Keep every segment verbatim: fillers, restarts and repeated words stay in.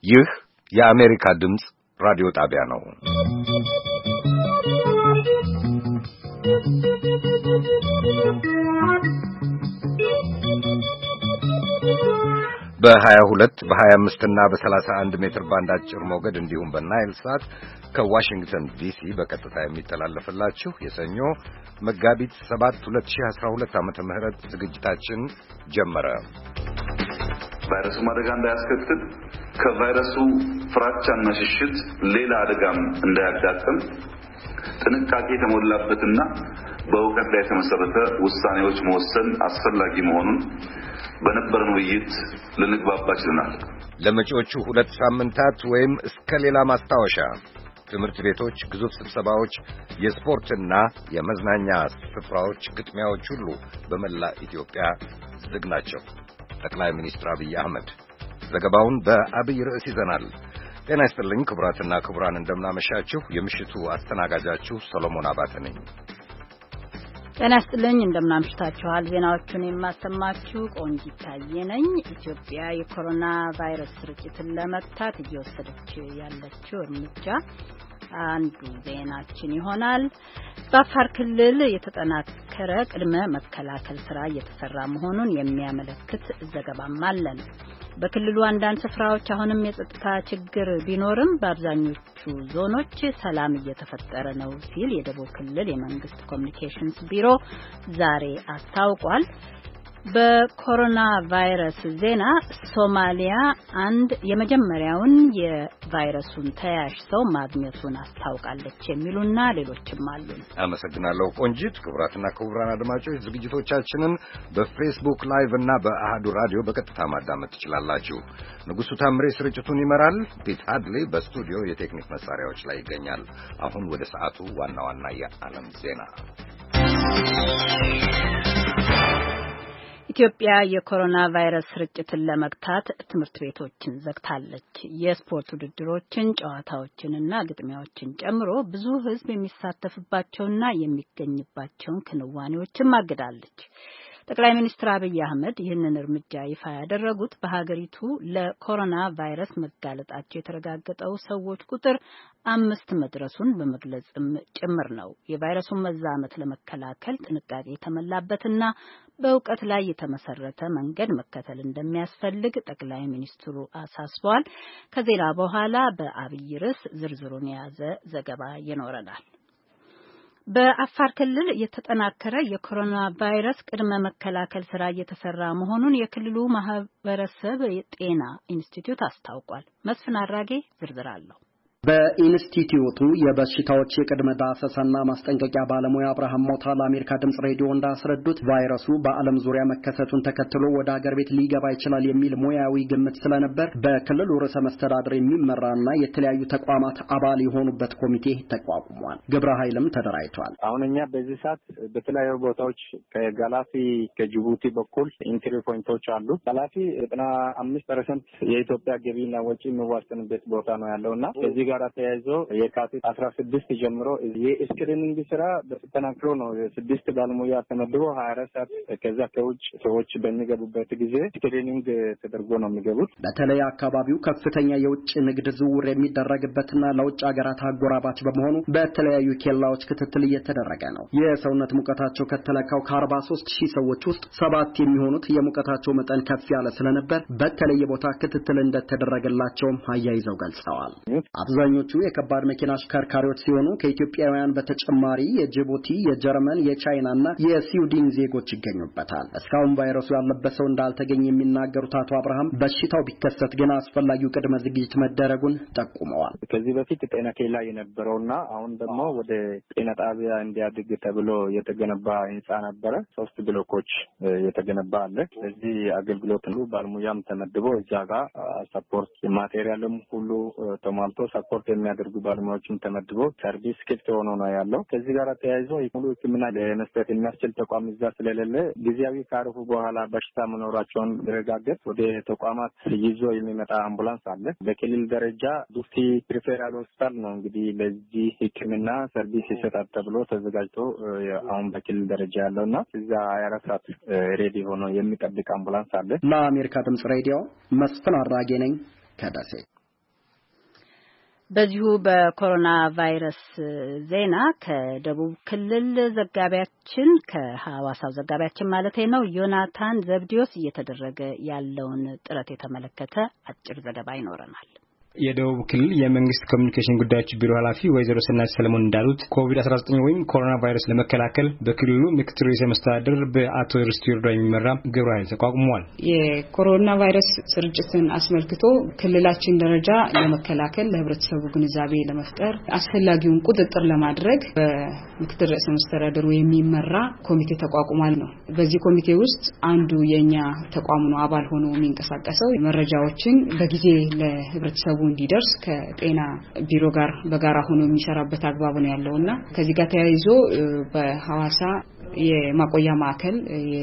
ይህ የአሜሪካ ድምጽ ራዲዮ ጣቢያ ነው። በሀያ ሁለት በሀያ አምስት እና በሰላሳ አንድ ሜትር ባንድ አጭር ሞገድ እንዲሁም በናይል ሳት ከዋሽንግተን ዲሲ በቀጥታ የሚተላለፍላችሁ የሰኞ መጋቢት ሰባት ሁለት ሺህ አስራ ሁለት ዓመተ ምህረት ዝግጅታችን ጀመረ። ቫይረሱ አደጋ እንዳያስከትል ከቫይረሱ ፍራቻና ሽሽት ሌላ አደጋም እንዳያጋጥም ጥንቃቄ የተሞላበትና በእውቀት ላይ የተመሰረተ ውሳኔዎች መወሰን አስፈላጊ መሆኑን በነበረን ውይይት ልንግባባ ችለናል። ለመጪዎቹ ሁለት ሳምንታት ወይም እስከ ሌላ ማስታወሻ ትምህርት ቤቶች፣ ግዙፍ ስብሰባዎች፣ የስፖርትና የመዝናኛ ስፍራዎች፣ ግጥሚያዎች ሁሉ በመላ ኢትዮጵያ ዝግ ናቸው። ጠቅላይ ሚኒስትር አብይ አህመድ ዘገባውን በአብይ ርዕስ ይዘናል። ጤና ይስጥልኝ ክቡራትና ክቡራን፣ እንደምናመሻችሁ። የምሽቱ አስተናጋጃችሁ ሰሎሞን አባተ ነኝ። ጤና ይስጥልኝ፣ እንደምናምሽታችኋል። ዜናዎቹን የማሰማችሁ ቆንጂት ታዬ ነኝ። ኢትዮጵያ የኮሮና ቫይረስ ስርጭትን ለመግታት እየወሰደች ያለችው እርምጃ አንዱ ዜናችን ይሆናል። በአፋር ክልል የተጠናከረ ቅድመ መከላከል ስራ እየተሰራ መሆኑን የሚያመለክት ዘገባም አለን። በክልሉ አንዳንድ ስፍራዎች አሁንም የጸጥታ ችግር ቢኖርም በአብዛኞቹ ዞኖች ሰላም እየተፈጠረ ነው ሲል የደቡብ ክልል የመንግስት ኮሚኒኬሽንስ ቢሮ ዛሬ አስታውቋል። በኮሮና ቫይረስ ዜና ሶማሊያ አንድ የመጀመሪያውን የቫይረሱን ተያያዥ ሰው ማግኘቱን አስታውቃለች የሚሉና ሌሎችም አሉ። አመሰግናለሁ ቆንጂት። ክቡራትና ክቡራን አድማጮች ዝግጅቶቻችንን በፌስቡክ ላይቭ እና በአሃዱ ራዲዮ በቀጥታ ማዳመጥ ትችላላችሁ። ንጉሱ ታምሬ ስርጭቱን ይመራል። ፒት ሃድሊ በስቱዲዮ የቴክኒክ መሳሪያዎች ላይ ይገኛል። አሁን ወደ ሰዓቱ ዋና ዋና የዓለም ዜና። ኢትዮጵያ የኮሮና ቫይረስ ስርጭትን ለመግታት ትምህርት ቤቶችን ዘግታለች። የስፖርት ውድድሮችን፣ ጨዋታዎችንና ግጥሚያዎችን ጨምሮ ብዙ ሕዝብ የሚሳተፍባቸውና የሚገኝባቸውን ክንዋኔዎችን አግዳለች። ጠቅላይ ሚኒስትር አብይ አህመድ ይህንን እርምጃ ይፋ ያደረጉት በሀገሪቱ ለኮሮና ቫይረስ መጋለጣቸው የተረጋገጠው ሰዎች ቁጥር አምስት መድረሱን በመግለጽም ጭምር ነው። የቫይረሱን መዛመት ለመከላከል ጥንቃቄ የተሞላበትና በእውቀት ላይ የተመሰረተ መንገድ መከተል እንደሚያስፈልግ ጠቅላይ ሚኒስትሩ አሳስበዋል። ከዜና በኋላ በአብይ ርዕስ ዝርዝሩን የያዘ ዘገባ ይኖረናል። በአፋር ክልል የተጠናከረ የኮሮና ቫይረስ ቅድመ መከላከል ስራ እየተሰራ መሆኑን የክልሉ ማህበረሰብ ጤና ኢንስቲትዩት አስታውቋል። መስፍን አራጌ ዝርዝር አለው። በኢንስቲትዩቱ የበሽታዎች የቅድመ ዳሰሳና ማስጠንቀቂያ ባለሙያ አብርሃም ሞታ ለአሜሪካ ድምጽ ሬዲዮ እንዳስረዱት ቫይረሱ በዓለም ዙሪያ መከሰቱን ተከትሎ ወደ ሀገር ቤት ሊገባ ይችላል የሚል ሙያዊ ግምት ስለነበር በክልሉ ርዕሰ መስተዳድር የሚመራና የተለያዩ ተቋማት አባል የሆኑበት ኮሚቴ ተቋቁሟል። ግብረ ኃይልም ተደራጅቷል። አሁን እኛ በዚህ ሰዓት በተለያዩ ቦታዎች ከጋላፊ ከጅቡቲ በኩል ኢንትሪ ፖይንቶች አሉ። ጋላፊ ዘጠና አምስት ፐርሰንት የኢትዮጵያ ገቢና ወጪ የሚዋሰንበት ቦታ ነው ያለውና እዚህ ጋር ተያይዞ የካቲት አስራ ስድስት ጀምሮ የስክሪኒንግ ስራ በተጠናክሮ ነው። ስድስት ባለሙያ ተመድቦ ሀያ አራት ሰዓት ከዛ ከውጭ ሰዎች በሚገቡበት ጊዜ ስክሪኒንግ ተደርጎ ነው የሚገቡት። በተለይ አካባቢው ከፍተኛ የውጭ ንግድ ዝውውር የሚደረግበትና ለውጭ ሀገራት አጎራባች በመሆኑ በተለያዩ ኬላዎች ክትትል እየተደረገ ነው። የሰውነት ሙቀታቸው ከተለካው ከአርባ ሶስት ሺህ ሰዎች ውስጥ ሰባት የሚሆኑት የሙቀታቸው መጠን ከፍ ያለ ስለነበር በተለየ ቦታ ክትትል እንደተደረገላቸውም አያይዘው ገልጸዋል። አብዛኞቹ የከባድ መኪና አሽከርካሪዎች ሲሆኑ ከኢትዮጵያውያን በተጨማሪ የጅቡቲ፣ የጀርመን፣ የቻይናና የስዊድን ዜጎች ይገኙበታል። እስካሁን ቫይረሱ ያለበት ሰው እንዳልተገኘ የሚናገሩት አቶ አብርሃም በሽታው ቢከሰት ግን አስፈላጊው ቅድመ ዝግጅት መደረጉን ጠቁመዋል። ከዚህ በፊት ጤና ኬላ የነበረውና አሁን ደግሞ ወደ ጤና ጣቢያ እንዲያድግ ተብሎ የተገነባ ህንጻ ነበረ። ሶስት ብሎኮች የተገነባ አለ። ስለዚህ አገልግሎት ሁሉ ባለሙያም ተመድቦ እዛ ጋር ሰፖርት ማቴሪያልም ሁሉ ተሟልቶ ሰፖርት የሚያደርጉ ባለሙያዎችም ተመድቦ ሰርቪስ ክፍት ሆኖ ነው ያለው። ከዚህ ጋር ተያይዞ ሙሉ ሕክምና ለመስጠት የሚያስችል ተቋም እዛ ስለሌለ ጊዜያዊ ካረፉ በኋላ በሽታ መኖራቸውን ረጋገጥ ወደ ተቋማት ይዞ የሚመጣ አምቡላንስ አለ። በክልል ደረጃ ዱፍቲ ሪፌራል ሆስፒታል ነው እንግዲህ ለዚህ ሕክምና ሰርቪስ ይሰጣል ተብሎ ተዘጋጅቶ አሁን በክልል ደረጃ ያለውና እዛ ሀያ አራት ሰዓት ሬዲ ሆኖ የሚጠብቅ አምቡላንስ አለ። ለአሜሪካ ድምጽ ሬዲዮ መስፍን አራጌ ነኝ ከደሴ። በዚሁ በኮሮና ቫይረስ ዜና ከደቡብ ክልል ዘጋቢያችን ከሐዋሳው ዘጋቢያችን ማለት ነው ዮናታን ዘብዲዮስ እየተደረገ ያለውን ጥረት የተመለከተ አጭር ዘገባ ይኖረናል። የደቡብ ክልል የመንግስት ኮሚኒኬሽን ጉዳዮች ቢሮ ኃላፊ ወይዘሮ ሰናይ ሰለሞን እንዳሉት ኮቪድ አስራ ዘጠኝ ወይም ኮሮና ቫይረስ ለመከላከል በክልሉ ምክትል ርዕሰ መስተዳድር በአቶ ርስቱ ይርዳ የሚመራ ግብረ ኃይል ተቋቁሟል። የኮሮና ቫይረስ ስርጭትን አስመልክቶ ክልላችን ደረጃ ለመከላከል ለህብረተሰቡ ግንዛቤ ለመፍጠር አስፈላጊውን ቁጥጥር ለማድረግ በምክትል ርዕሰ መስተዳድሩ የሚመራ ኮሚቴ ተቋቁሟል ነው። በዚህ ኮሚቴ ውስጥ አንዱ የኛ ተቋሙ ነው አባል ሆኖ የሚንቀሳቀሰው መረጃዎችን በጊዜ ለህብረተሰቡ እንዲደርስ ከጤና ቢሮ ጋር በጋራ ሆኖ የሚሰራበት አግባብ ነው ያለውና ከዚህ ጋር ተያይዞ በሐዋሳ የማቆያ ማዕከል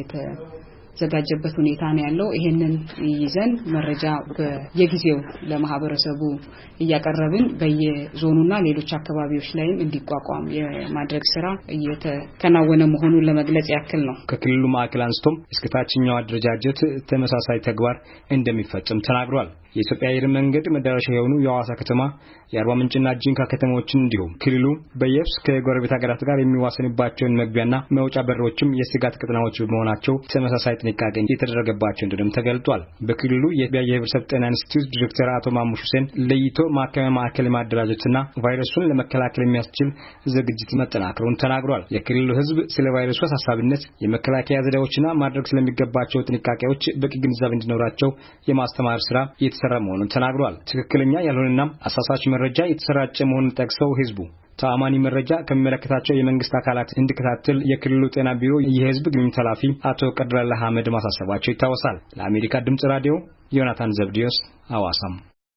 የተዘጋጀበት ሁኔታ ነው ያለው። ይሄንን ይዘን መረጃ በየጊዜው ለማህበረሰቡ እያቀረብን በየዞኑና ሌሎች አካባቢዎች ላይም እንዲቋቋም የማድረግ ስራ እየተከናወነ መሆኑን ለመግለጽ ያክል ነው። ከክልሉ ማዕከል አንስቶም እስከ ታችኛው አደረጃጀት ተመሳሳይ ተግባር እንደሚፈጽም ተናግሯል። የኢትዮጵያ አየር መንገድ መዳረሻ የሆኑ የሐዋሳ ከተማ የአርባ ምንጭና ጂንካ ከተሞችን እንዲሁም ክልሉ በየብስ ከጎረቤት ሀገራት ጋር የሚዋሰንባቸውን መግቢያና መውጫ በሮችም የስጋት ቀጠናዎች በመሆናቸው ተመሳሳይ ጥንቃቄ የተደረገባቸው እንደሆነም ተገልጧል። በክልሉ የህብረተሰብ ጤና ኢንስቲትዩት ዲሬክተር አቶ ማሙሽ ሁሴን ለይቶ ማከሚያ ማዕከል ማደራጀትና ቫይረሱን ለመከላከል የሚያስችል ዝግጅት መጠናከሩን ተናግሯል። የክልሉ ህዝብ ስለ ቫይረሱ አሳሳቢነት የመከላከያ ዘዴዎችና ማድረግ ስለሚገባቸው ጥንቃቄዎች በቂ ግንዛቤ እንዲኖራቸው የማስተማር ስራ የተሰራ መሆኑን ተናግሯል። ትክክለኛ ያልሆነና አሳሳች መረጃ የተሰራጨ መሆኑን ጠቅሰው ህዝቡ ተአማኒ መረጃ ከመለከታቸው የመንግስት አካላት እንዲከታተል የክልሉ ጤና ቢሮ የህዝብ ግንኙነት ኃላፊ አቶ ቀድራላ አህመድ ማሳሰባቸው ይታወሳል። ለአሜሪካ ድምጽ ራዲዮ ዮናታን ዘብዲዮስ ሐዋሳም።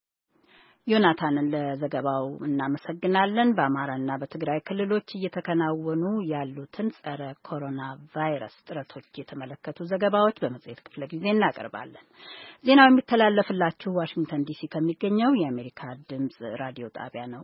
ዮናታንን ለዘገባው እናመሰግናለን። በአማራና በትግራይ ክልሎች እየተከናወኑ ያሉትን ጸረ ኮሮና ቫይረስ ጥረቶች የተመለከቱ ዘገባዎች በመጽሔት ክፍለ ጊዜ እናቀርባለን። ዜናው የሚተላለፍላችሁ ዋሽንግተን ዲሲ ከሚገኘው የአሜሪካ ድምጽ ራዲዮ ጣቢያ ነው።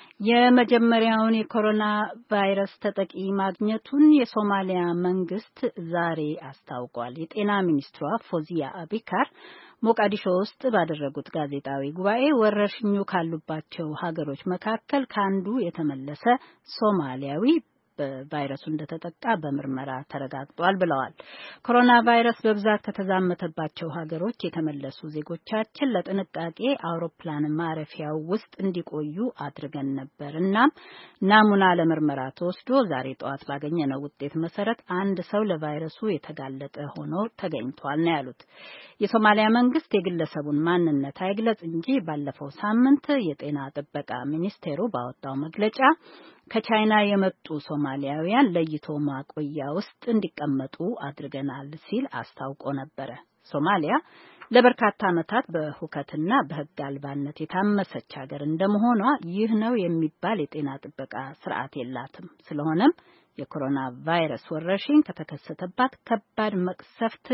የመጀመሪያውን የኮሮና ቫይረስ ተጠቂ ማግኘቱን የሶማሊያ መንግስት ዛሬ አስታውቋል። የጤና ሚኒስትሯ ፎዚያ አቢካር ሞቃዲሾ ውስጥ ባደረጉት ጋዜጣዊ ጉባኤ ወረርሽኙ ካሉባቸው ሀገሮች መካከል ካንዱ የተመለሰ ሶማሊያዊ በቫይረሱ እንደተጠቃ በምርመራ ተረጋግጧል ብለዋል። ኮሮና ቫይረስ በብዛት ከተዛመተባቸው ሀገሮች የተመለሱ ዜጎቻችን ለጥንቃቄ አውሮፕላን ማረፊያው ውስጥ እንዲቆዩ አድርገን ነበር። እናም ናሙና ለምርመራ ተወስዶ ዛሬ ጠዋት ባገኘነው ውጤት መሰረት አንድ ሰው ለቫይረሱ የተጋለጠ ሆኖ ተገኝቷል ነው ያሉት። የሶማሊያ መንግስት የግለሰቡን ማንነት አይግለጽ እንጂ ባለፈው ሳምንት የጤና ጥበቃ ሚኒስቴሩ ባወጣው መግለጫ ከቻይና የመጡ ሶማሊያውያን ለይቶ ማቆያ ውስጥ እንዲቀመጡ አድርገናል ሲል አስታውቆ ነበር። ሶማሊያ ለበርካታ ዓመታት በሁከትና በሕግ አልባነት የታመሰች ሀገር እንደመሆኗ ይህ ነው የሚባል የጤና ጥበቃ ስርዓት የላትም። ስለሆነም የኮሮና ቫይረስ ወረርሽኝ ከተከሰተባት ከባድ መቅሰፍት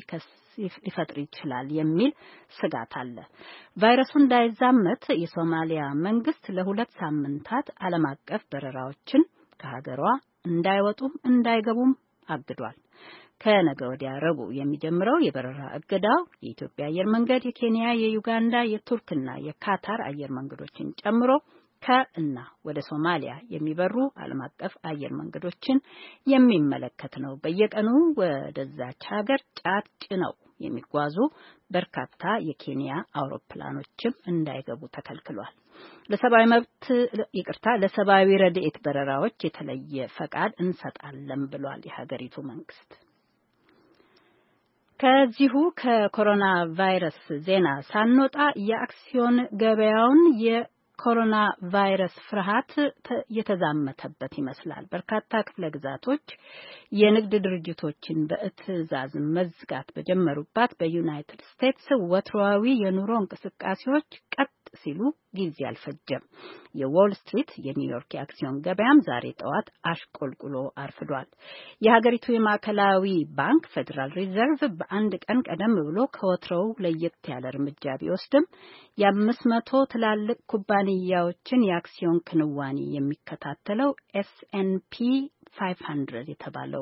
ሊፈጥር ይችላል የሚል ስጋት አለ። ቫይረሱ እንዳይዛመት የሶማሊያ መንግስት ለሁለት ሳምንታት ዓለም አቀፍ በረራዎችን ከሀገሯ እንዳይወጡም እንዳይገቡም አግዷል። ከነገ ወዲያ ረቡዕ የሚጀምረው የበረራ እገዳው የኢትዮጵያ አየር መንገድ፣ የኬንያ፣ የዩጋንዳ፣ የቱርክና የካታር አየር መንገዶችን ጨምሮ ከእና ወደ ሶማሊያ የሚበሩ ዓለም አቀፍ አየር መንገዶችን የሚመለከት ነው። በየቀኑ ወደዛች ሀገር ጫት ጭነው የሚጓዙ በርካታ የኬንያ አውሮፕላኖችም እንዳይገቡ ተከልክሏል። ለሰብአዊ መብት ይቅርታ ለሰብአዊ ረድኤት በረራዎች የተለየ ፈቃድ እንሰጣለን ብሏል የሀገሪቱ መንግስት። ከዚሁ ከኮሮና ቫይረስ ዜና ሳንወጣ የአክሲዮን ገበያውን የኮሮና ቫይረስ ፍርሃት የተዛመተበት ይመስላል። በርካታ ክፍለ ግዛቶች የንግድ ድርጅቶችን በትዕዛዝ መዝጋት በጀመሩባት በዩናይትድ ስቴትስ ወትሮዊ የኑሮ እንቅስቃሴዎች ቀጥ ሲሉ ጊዜ አልፈጀም። የዎል ስትሪት የኒውዮርክ የአክሲዮን ገበያም ዛሬ ጠዋት አሽቆልቁሎ አርፍዷል። የሀገሪቱ የማዕከላዊ ባንክ ፌዴራል ሪዘርቭ በአንድ ቀን ቀደም ብሎ ከወትሮው ለየት ያለ እርምጃ ቢወስድም የአምስት መቶ ትላልቅ ኩባንያዎችን የአክሲዮን ክንዋኔ የሚከታተለው ኤስ ኤንድ ፒ ፋይቭ ሀንድረድ የተባለው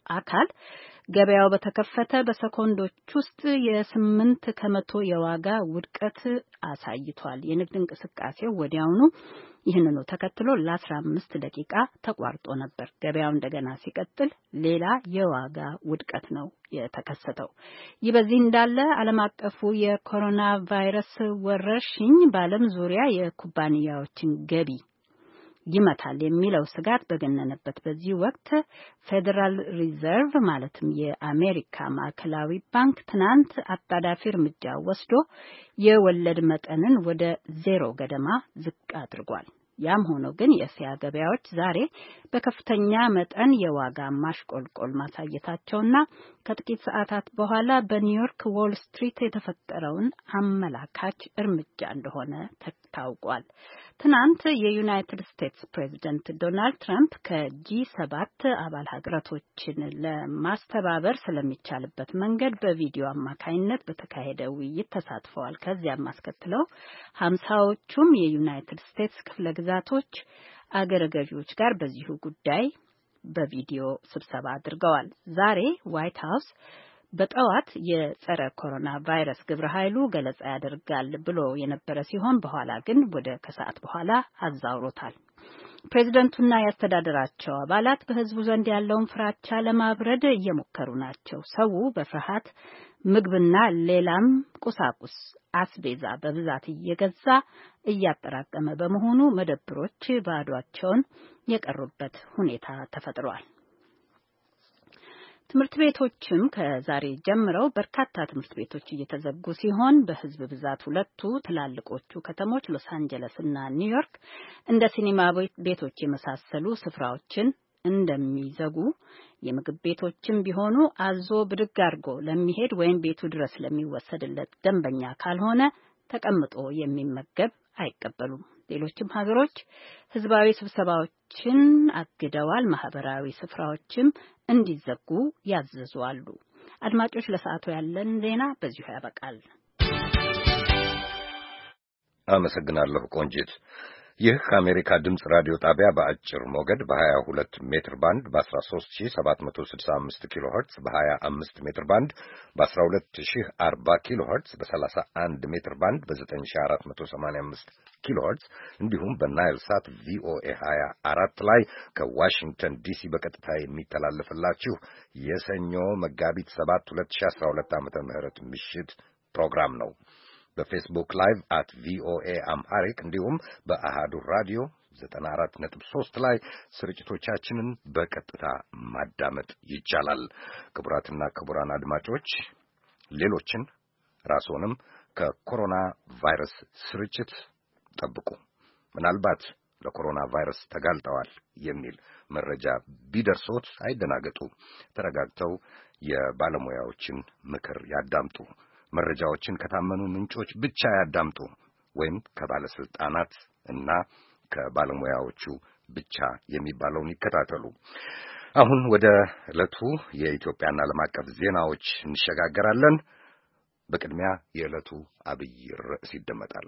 አካል ገበያው በተከፈተ በሰኮንዶች ውስጥ የስምንት ከመቶ የዋጋ ውድቀት አሳይቷል። የንግድ እንቅስቃሴው ወዲያውኑ ይህንኑ ተከትሎ ለአስራ አምስት ደቂቃ ተቋርጦ ነበር። ገበያው እንደገና ሲቀጥል ሌላ የዋጋ ውድቀት ነው የተከሰተው። ይህ በዚህ እንዳለ ዓለም አቀፉ የኮሮና ቫይረስ ወረርሽኝ በዓለም ዙሪያ የኩባንያዎችን ገቢ ይመታል የሚለው ስጋት በገነነበት በዚህ ወቅት ፌዴራል ሪዘርቭ ማለትም የአሜሪካ ማዕከላዊ ባንክ ትናንት አጣዳፊ እርምጃ ወስዶ የወለድ መጠንን ወደ ዜሮ ገደማ ዝቅ አድርጓል። ያም ሆኖ ግን የእስያ ገበያዎች ዛሬ በከፍተኛ መጠን የዋጋ ማሽቆልቆል ማሳየታቸውና ከጥቂት ሰዓታት በኋላ በኒውዮርክ ዎል ስትሪት የተፈጠረውን አመላካች እርምጃ እንደሆነ ታውቋል። ትናንት የዩናይትድ ስቴትስ ፕሬዚደንት ዶናልድ ትራምፕ ከጂ ሰባት አባል ሀገራቶችን ለማስተባበር ስለሚቻልበት መንገድ በቪዲዮ አማካይነት በተካሄደ ውይይት ተሳትፈዋል። ከዚያም አስከትለው ሀምሳዎቹም የዩናይትድ ስቴትስ ክፍለ ግዛቶች አገረ ገዢዎች ጋር በዚሁ ጉዳይ በቪዲዮ ስብሰባ አድርገዋል። ዛሬ ዋይት ሀውስ በጠዋት የጸረ ኮሮና ቫይረስ ግብረ ኃይሉ ገለጻ ያደርጋል ብሎ የነበረ ሲሆን በኋላ ግን ወደ ከሰዓት በኋላ አዛውሮታል። ፕሬዝደንቱና ያስተዳደራቸው አባላት በህዝቡ ዘንድ ያለውን ፍራቻ ለማብረድ እየሞከሩ ናቸው። ሰው በፍርሃት ምግብና ሌላም ቁሳቁስ አስቤዛ በብዛት እየገዛ እያጠራቀመ በመሆኑ መደብሮች ባዷቸውን የቀሩበት ሁኔታ ተፈጥሯል። ትምህርት ቤቶችም ከዛሬ ጀምረው በርካታ ትምህርት ቤቶች እየተዘጉ ሲሆን በህዝብ ብዛት ሁለቱ ትላልቆቹ ከተሞች ሎስ አንጀለስ እና ኒውዮርክ እንደ ሲኒማ ቤቶች የመሳሰሉ ስፍራዎችን እንደሚዘጉ የምግብ ቤቶችም ቢሆኑ አዞ ብድግ አድርጎ ለሚሄድ ወይም ቤቱ ድረስ ለሚወሰድለት ደንበኛ ካልሆነ ተቀምጦ የሚመገብ አይቀበሉም። ሌሎችም ሀገሮች ህዝባዊ ስብሰባዎችን አግደዋል። ማህበራዊ ስፍራዎችም እንዲዘጉ ያዘዙአሉ። አድማጮች፣ ለሰዓቱ ያለን ዜና በዚሁ ያበቃል። አመሰግናለሁ ቆንጂት። ይህ ከአሜሪካ ድምጽ ራዲዮ ጣቢያ በአጭር ሞገድ በሀያ ሁለት ሜትር ባንድ በአስራ ሦስት ሺህ ሰባት መቶ ስልሳ አምስት ኪሎ ሄርትዝ በሀያ አምስት ሜትር ባንድ በአስራ ሁለት ሺህ አርባ ኪሎ ሄርትዝ በሰላሳ አንድ ሜትር ባንድ በዘጠኝ ሺህ አራት መቶ ሰማንያ አምስት ኪሎ ሄርትዝ እንዲሁም በናይል ሳት ቪኦኤ ሀያ አራት ላይ ከዋሽንግተን ዲሲ በቀጥታ የሚተላለፍላችሁ የሰኞ መጋቢት ሰባት ሁለት ሺህ አስራ ሁለት ዓመተ ምህረት ምሽት ፕሮግራም ነው። በፌስቡክ ላይቭ አት ቪኦኤ አምሃሪክ እንዲሁም በአሃዱ ራዲዮ ዘጠና አራት ነጥብ ሦስት ላይ ስርጭቶቻችንን በቀጥታ ማዳመጥ ይቻላል። ክቡራትና ክቡራን አድማጮች ሌሎችን ራስዎንም ከኮሮና ቫይረስ ስርጭት ጠብቁ። ምናልባት ለኮሮና ቫይረስ ተጋልጠዋል የሚል መረጃ ቢደርሶት አይደናገጡ። ተረጋግተው የባለሙያዎችን ምክር ያዳምጡ። መረጃዎችን ከታመኑ ምንጮች ብቻ ያዳምጡ፣ ወይም ከባለስልጣናት እና ከባለሙያዎቹ ብቻ የሚባለውን ይከታተሉ። አሁን ወደ ዕለቱ የኢትዮጵያና ዓለም አቀፍ ዜናዎች እንሸጋገራለን። በቅድሚያ የዕለቱ አብይ ርዕስ ይደመጣል።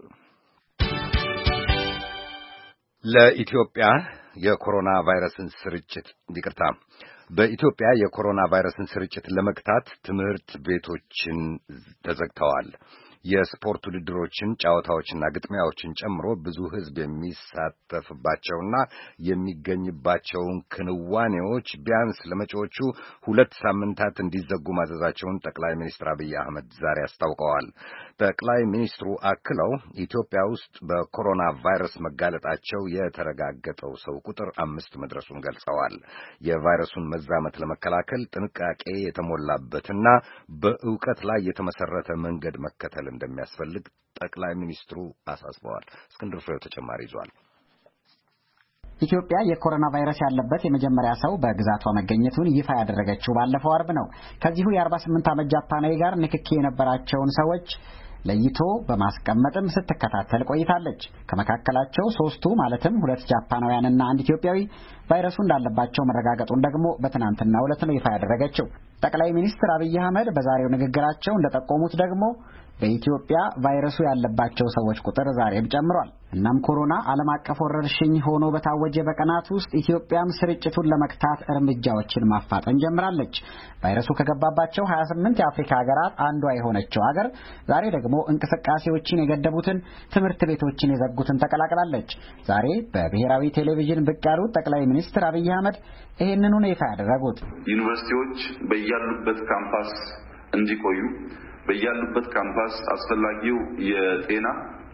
ለኢትዮጵያ የኮሮና ቫይረስን ስርጭት እንዲቅርታ በኢትዮጵያ የኮሮና ቫይረስን ስርጭት ለመግታት ትምህርት ቤቶችን ተዘግተዋል። የስፖርት ውድድሮችን፣ ጨዋታዎችና ግጥሚያዎችን ጨምሮ ብዙ ሕዝብ የሚሳተፍባቸውና የሚገኝባቸውን ክንዋኔዎች ቢያንስ ለመጪዎቹ ሁለት ሳምንታት እንዲዘጉ ማዘዛቸውን ጠቅላይ ሚኒስትር አብይ አህመድ ዛሬ አስታውቀዋል። ጠቅላይ ሚኒስትሩ አክለው ኢትዮጵያ ውስጥ በኮሮና ቫይረስ መጋለጣቸው የተረጋገጠው ሰው ቁጥር አምስት መድረሱን ገልጸዋል። የቫይረሱን መዛመት ለመከላከል ጥንቃቄ የተሞላበትና በእውቀት ላይ የተመሰረተ መንገድ መከተል እንደሚያስፈልግ ጠቅላይ ሚኒስትሩ አሳስበዋል። እስክንድር ፍሬው ተጨማሪ ይዟል። ኢትዮጵያ የኮሮና ቫይረስ ያለበት የመጀመሪያ ሰው በግዛቷ መገኘቱን ይፋ ያደረገችው ባለፈው አርብ ነው። ከዚሁ የአርባ ስምንት ዓመት ጃፓናዊ ጋር ንክኪ የነበራቸውን ሰዎች ለይቶ በማስቀመጥም ስትከታተል ቆይታለች። ከመካከላቸው ሶስቱ ማለትም ሁለት ጃፓናውያንና አንድ ኢትዮጵያዊ ቫይረሱ እንዳለባቸው መረጋገጡን ደግሞ በትናንትናው ዕለት ነው ይፋ ያደረገችው። ጠቅላይ ሚኒስትር አብይ አህመድ በዛሬው ንግግራቸው እንደጠቆሙት ደግሞ በኢትዮጵያ ቫይረሱ ያለባቸው ሰዎች ቁጥር ዛሬም ጨምሯል። እናም ኮሮና ዓለም አቀፍ ወረርሽኝ ሆኖ በታወጀ በቀናት ውስጥ ኢትዮጵያም ስርጭቱን ለመክታት እርምጃዎችን ማፋጠን ጀምራለች። ቫይረሱ ከገባባቸው ሀያ ስምንት የአፍሪካ ሀገራት አንዷ የሆነችው ሀገር ዛሬ ደግሞ እንቅስቃሴዎችን የገደቡትን፣ ትምህርት ቤቶችን የዘጉትን ተቀላቅላለች። ዛሬ በብሔራዊ ቴሌቪዥን ብቅ ያሉት ጠቅላይ ሚኒስትር አብይ አህመድ ይህንኑ ነው ይፋ ያደረጉት። ዩኒቨርሲቲዎች በያሉበት ካምፓስ እንዲቆዩ፣ በያሉበት ካምፓስ አስፈላጊው የጤና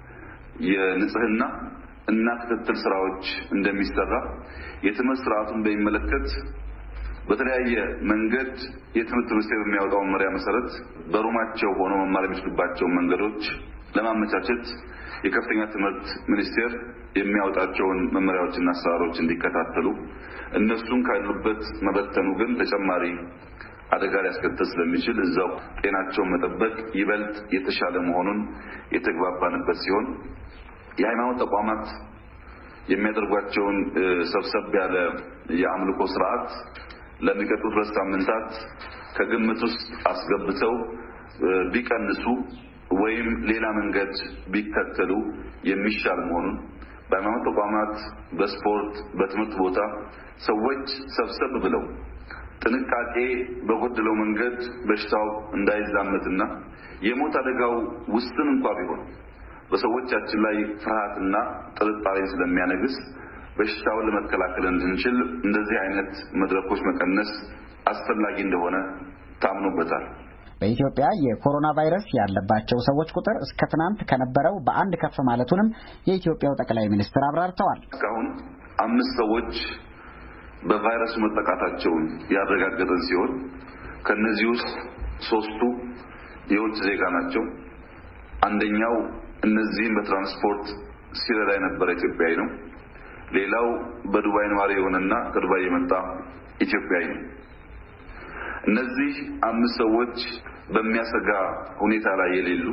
የንጽህና እና ክትትል ስራዎች እንደሚሰራ፣ የትምህርት ስርዓቱን በሚመለከት በተለያየ መንገድ የትምህርት ሚኒስቴር በሚያወጣው መመሪያ መሰረት በሩማቸው ሆኖ መማር የሚችሉባቸው መንገዶች ለማመቻቸት የከፍተኛ ትምህርት ሚኒስቴር የሚያወጣቸውን መመሪያዎችና አሰራሮች እንዲከታተሉ፣ እነሱን ካሉበት መበተኑ ግን ተጨማሪ አደጋ ሊያስከትል ስለሚችል እዛው ጤናቸውን መጠበቅ ይበልጥ የተሻለ መሆኑን የተግባባንበት ሲሆን የሃይማኖት ተቋማት የሚያደርጓቸውን ሰብሰብ ያለ የአምልኮ ስርዓት ለሚቀጥሉት ሁለት ሳምንታት ከግምት ውስጥ አስገብተው ቢቀንሱ ወይም ሌላ መንገድ ቢከተሉ የሚሻል መሆኑን፣ በሃይማኖት ተቋማት፣ በስፖርት፣ በትምህርት ቦታ ሰዎች ሰብሰብ ብለው ጥንቃቄ በጎደለው መንገድ በሽታው እንዳይዛመትና የሞት አደጋው ውስን እንኳን ቢሆን በሰዎቻችን ላይ ፍርሃትና ጥርጣሬ ስለሚያነግስ በሽታውን ለመከላከል እንድንችል እንደዚህ አይነት መድረኮች መቀነስ አስፈላጊ እንደሆነ ታምኖበታል። በኢትዮጵያ የኮሮና ቫይረስ ያለባቸው ሰዎች ቁጥር እስከ ትናንት ከነበረው በአንድ ከፍ ማለቱንም የኢትዮጵያው ጠቅላይ ሚኒስትር አብራርተዋል። እስካሁን አምስት ሰዎች በቫይረሱ መጠቃታቸውን ያረጋገጠን ሲሆን ከነዚህ ውስጥ ሶስቱ የውጭ ዜጋ ናቸው። አንደኛው እነዚህን በትራንስፖርት ሲረዳ የነበረ ኢትዮጵያዊ ነው። ሌላው በዱባይ ነዋሪ የሆነና ከዱባይ የመጣ ኢትዮጵያዊ ነው። እነዚህ አምስት ሰዎች በሚያሰጋ ሁኔታ ላይ የሌሉ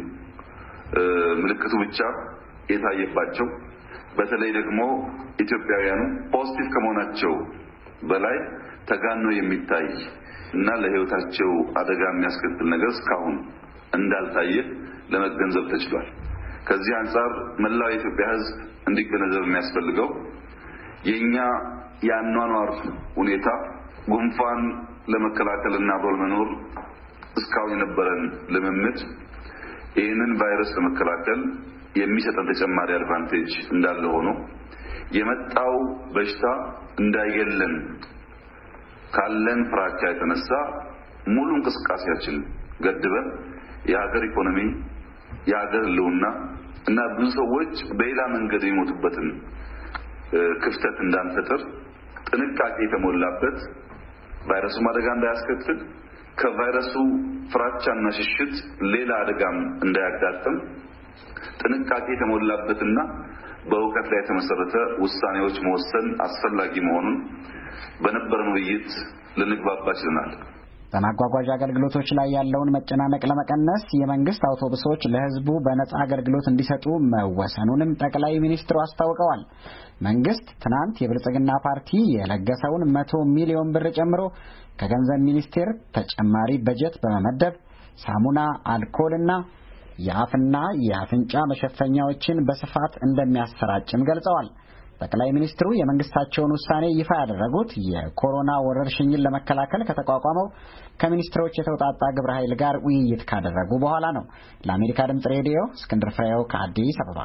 ምልክቱ ብቻ የታየባቸው፣ በተለይ ደግሞ ኢትዮጵያውያኑ ፖዚቲቭ ከመሆናቸው በላይ ተጋኖ የሚታይ እና ለሕይወታቸው አደጋ የሚያስከትል ነገር እስካሁን እንዳልታየ ለመገንዘብ ተችሏል። ከዚህ አንፃር መላው የኢትዮጵያ ሕዝብ እንዲገነዘብ የሚያስፈልገው የኛ ያኗኗር ሁኔታ ጉንፋን ለመከላከልና አብሮ ለመኖር እስካሁን የነበረን ልምምድ ይህንን ቫይረስ ለመከላከል የሚሰጠን ተጨማሪ አድቫንቴጅ እንዳለ ሆኖ የመጣው በሽታ እንዳይገለን ካለን ፍራቻ የተነሳ ሙሉ እንቅስቃሴያችን ገድበን የሀገር ኢኮኖሚ የሀገር ህልውና እና ብዙ ሰዎች በሌላ መንገድ የሚሞቱበትን ክፍተት እንዳንፈጥር ጥንቃቄ የተሞላበት ቫይረሱ አደጋ እንዳያስከትል ከቫይረሱ ፍራቻና ሽሽት ሌላ አደጋም እንዳያጋጥም ጥንቃቄ የተሞላበትና በእውቀት ላይ የተመሰረተ ውሳኔዎች መወሰን አስፈላጊ መሆኑን በነበረን ውይይት ልንግባባ ችለናል። በማጓጓዣ አገልግሎቶች ላይ ያለውን መጨናነቅ ለመቀነስ የመንግስት አውቶቡሶች ለህዝቡ በነጻ አገልግሎት እንዲሰጡ መወሰኑንም ጠቅላይ ሚኒስትሩ አስታውቀዋል። መንግስት ትናንት የብልጽግና ፓርቲ የለገሰውን መቶ ሚሊዮን ብር ጨምሮ ከገንዘብ ሚኒስቴር ተጨማሪ በጀት በመመደብ ሳሙና፣ አልኮልና የአፍና የአፍንጫ መሸፈኛዎችን በስፋት እንደሚያሰራጭም ገልጸዋል። ጠቅላይ ሚኒስትሩ የመንግስታቸውን ውሳኔ ይፋ ያደረጉት የኮሮና ወረርሽኝን ለመከላከል ከተቋቋመው ከሚኒስትሮች የተውጣጣ ግብረ ኃይል ጋር ውይይት ካደረጉ በኋላ ነው። ለአሜሪካ ድምጽ ሬዲዮ እስክንድር ፍሬው ከአዲስ አበባ።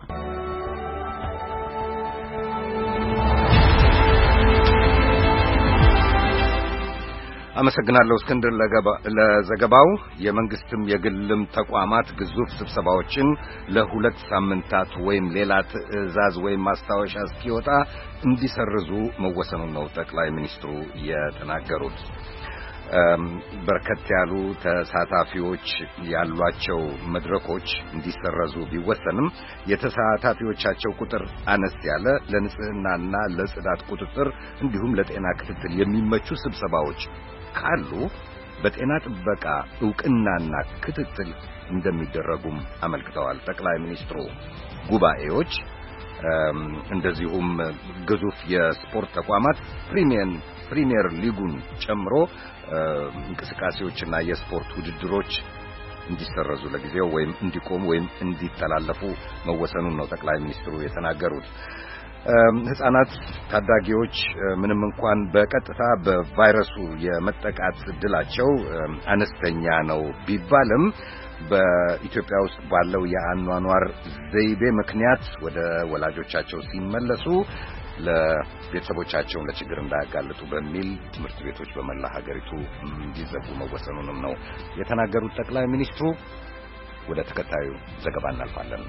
አመሰግናለሁ እስክንድር ለዘገባው። የመንግስትም የግልም ተቋማት ግዙፍ ስብሰባዎችን ለሁለት ሳምንታት ወይም ሌላ ትዕዛዝ ወይም ማስታወሻ እስኪወጣ እንዲሰርዙ መወሰኑን ነው ጠቅላይ ሚኒስትሩ የተናገሩት። በርከት ያሉ ተሳታፊዎች ያሏቸው መድረኮች እንዲሰረዙ ቢወሰንም የተሳታፊዎቻቸው ቁጥር አነስ ያለ ለንጽህናና ለጽዳት ቁጥጥር እንዲሁም ለጤና ክትትል የሚመቹ ስብሰባዎች ካሉ በጤና ጥበቃ ዕውቅናና ክትትል እንደሚደረጉም አመልክተዋል ጠቅላይ ሚኒስትሩ። ጉባኤዎች እንደዚሁም ግዙፍ የስፖርት ተቋማት ፕሪሚየር ፕሪሚየር ሊጉን ጨምሮ እንቅስቃሴዎችና የስፖርት ውድድሮች እንዲሰረዙ ለጊዜው ወይም እንዲቆሙ ወይም እንዲተላለፉ መወሰኑን ነው ጠቅላይ ሚኒስትሩ የተናገሩት። ህፃናት ታዳጊዎች ምንም እንኳን በቀጥታ በቫይረሱ የመጠቃት እድላቸው አነስተኛ ነው ቢባልም በኢትዮጵያ ውስጥ ባለው የአኗኗር ዘይቤ ምክንያት ወደ ወላጆቻቸው ሲመለሱ ለቤተሰቦቻቸው ለችግር እንዳያጋልጡ በሚል ትምህርት ቤቶች በመላ ሀገሪቱ እንዲዘጉ መወሰኑንም ነው የተናገሩት ጠቅላይ ሚኒስትሩ። ወደ ተከታዩ ዘገባ እናልፋለን።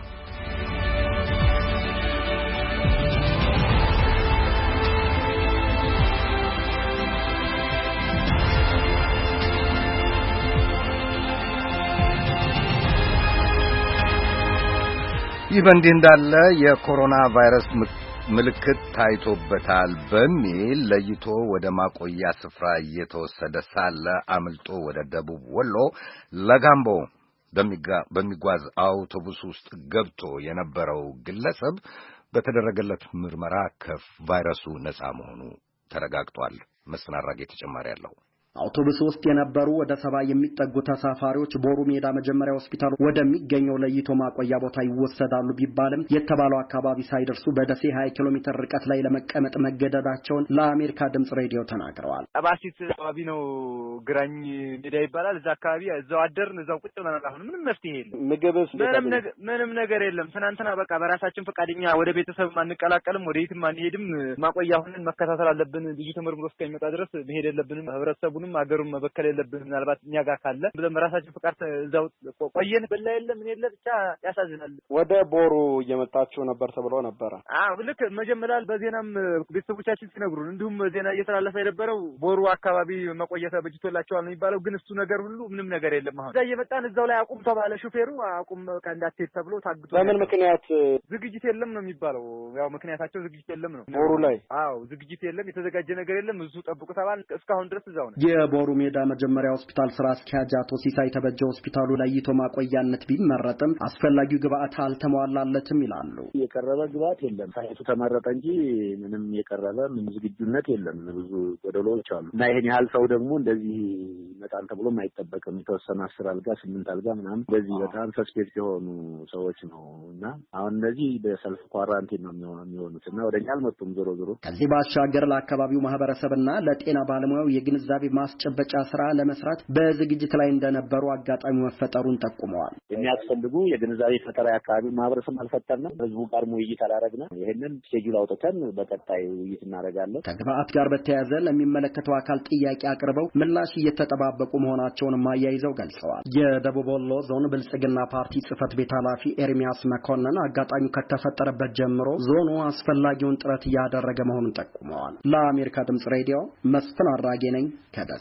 ይህ በእንዲህ እንዳለ የኮሮና ቫይረስ ምልክት ታይቶበታል በሚል ለይቶ ወደ ማቆያ ስፍራ እየተወሰደ ሳለ አምልጦ ወደ ደቡብ ወሎ ለጋምቦ በሚጓዝ አውቶቡስ ውስጥ ገብቶ የነበረው ግለሰብ በተደረገለት ምርመራ ከቫይረሱ ነፃ መሆኑ ተረጋግጧል። መስፍን አራጌ ተጨማሪ ያለው አውቶቡስ ውስጥ የነበሩ ወደ ሰባ የሚጠጉ ተሳፋሪዎች ቦሩ ሜዳ መጀመሪያ ሆስፒታል ወደሚገኘው ለይቶ ማቆያ ቦታ ይወሰዳሉ ቢባልም የተባለው አካባቢ ሳይደርሱ በደሴ ሃያ ኪሎ ሜትር ርቀት ላይ ለመቀመጥ መገደዳቸውን ለአሜሪካ ድምጽ ሬዲዮ ተናግረዋል። አባሲት አካባቢ ነው ግራኝ ሜዳ ይባላል። እዛ አካባቢ እዛው አደርን፣ እዛው ቁጭ ብለናል። አሁን ምንም መፍትሄ የለም። ምግብስ ምንም ነገር ምንም ነገር የለም። ትናንትና በቃ በራሳችን ፈቃደኛ ወደ ቤተሰብ አንቀላቀልም፣ ወደ የትም አንሄድም። ማቆያ ሆነን መከታተል አለብን። ልጅ ተመርምሮ እስከሚመጣ ድረስ መሄድ የለብንም። ህብረተሰቡን አገሩን መበከል የለብንም። ምናልባት እኛ ጋር ካለ ብለን ራሳችን ፈቃድ እዛው ቆየን። በላ የለም ምን የለ ብቻ ያሳዝናል። ወደ ቦሩ እየመጣችሁ ነበር ተብሎ ነበር። አዎ ልክ መጀመሪያ በዜናም ቤተሰቦቻችን ሲነግሩን እንዲሁም ዜና እየተላለፈ የነበረው ቦሩ አካባቢ መቆየት በጅቶላቸዋል ነው የሚባለው። ግን እሱ ነገር ሁሉ ምንም ነገር የለም። አሁን እዛ እየመጣን እዛው ላይ አቁም ተባለ። ሹፌሩ አቁም በቃ እንዳትሄድ ተብሎ ታግቶ በምን ምክንያት? ዝግጅት የለም ነው የሚባለው። ያው ምክንያታቸው ዝግጅት የለም ነው ቦሩ ላይ። አዎ ዝግጅት የለም፣ የተዘጋጀ ነገር የለም። እሱ ጠብቁ ተባል። እስካሁን ድረስ እዛው ነው። የቦሩ ሜዳ መጀመሪያ ሆስፒታል ስራ አስኪያጅ አቶ ሲሳይ ተበጀ ሆስፒታሉ ለይቶ ማቆያነት ቢመረጥም አስፈላጊው ግብአት አልተሟላለትም ይላሉ። የቀረበ ግብአት የለም። ሳይቱ ተመረጠ እንጂ ምንም የቀረበ ምን ዝግጁነት የለም። ብዙ ጎደሎች አሉ እና ይሄን ያህል ሰው ደግሞ እንደዚህ መጣን ተብሎ አይጠበቅም። የተወሰነ አስር አልጋ ስምንት አልጋ ምናምን በዚህ በጣም ሰስፔክት የሆኑ ሰዎች ነው እና አሁን እነዚህ በሰልፍ ኳራንቲን ነው የሚሆኑት እና ወደኛ አልመጡም። ዞሮ ዞሮ ከዚህ ባሻገር ለአካባቢው ማህበረሰብና ለጤና ባለሙያው የግንዛቤ ማስጨበጫ ስራ ለመስራት በዝግጅት ላይ እንደነበሩ አጋጣሚ መፈጠሩን ጠቁመዋል። የሚያስፈልጉ የግንዛቤ ፈጠራ አካባቢ ማህበረሰብ አልፈጠርንም። ህዝቡ ጋር ውይይት አላደረግንም። ይሄንን ስኬጁል አውጥተን በቀጣይ ውይይት እናደርጋለን። ከግብአት ጋር በተያያዘ ለሚመለከተው አካል ጥያቄ አቅርበው ምላሽ እየተጠባበቁ መሆናቸውን ማያይዘው ገልጸዋል። የደቡብ ወሎ ዞን ብልጽግና ፓርቲ ጽህፈት ቤት ኃላፊ ኤርሚያስ መኮንን አጋጣሚው ከተፈጠረበት ጀምሮ ዞኑ አስፈላጊውን ጥረት እያደረገ መሆኑን ጠቁመዋል። ለአሜሪካ ድምጽ ሬዲዮ መስፍን አራጌ ነኝ ከደሴ።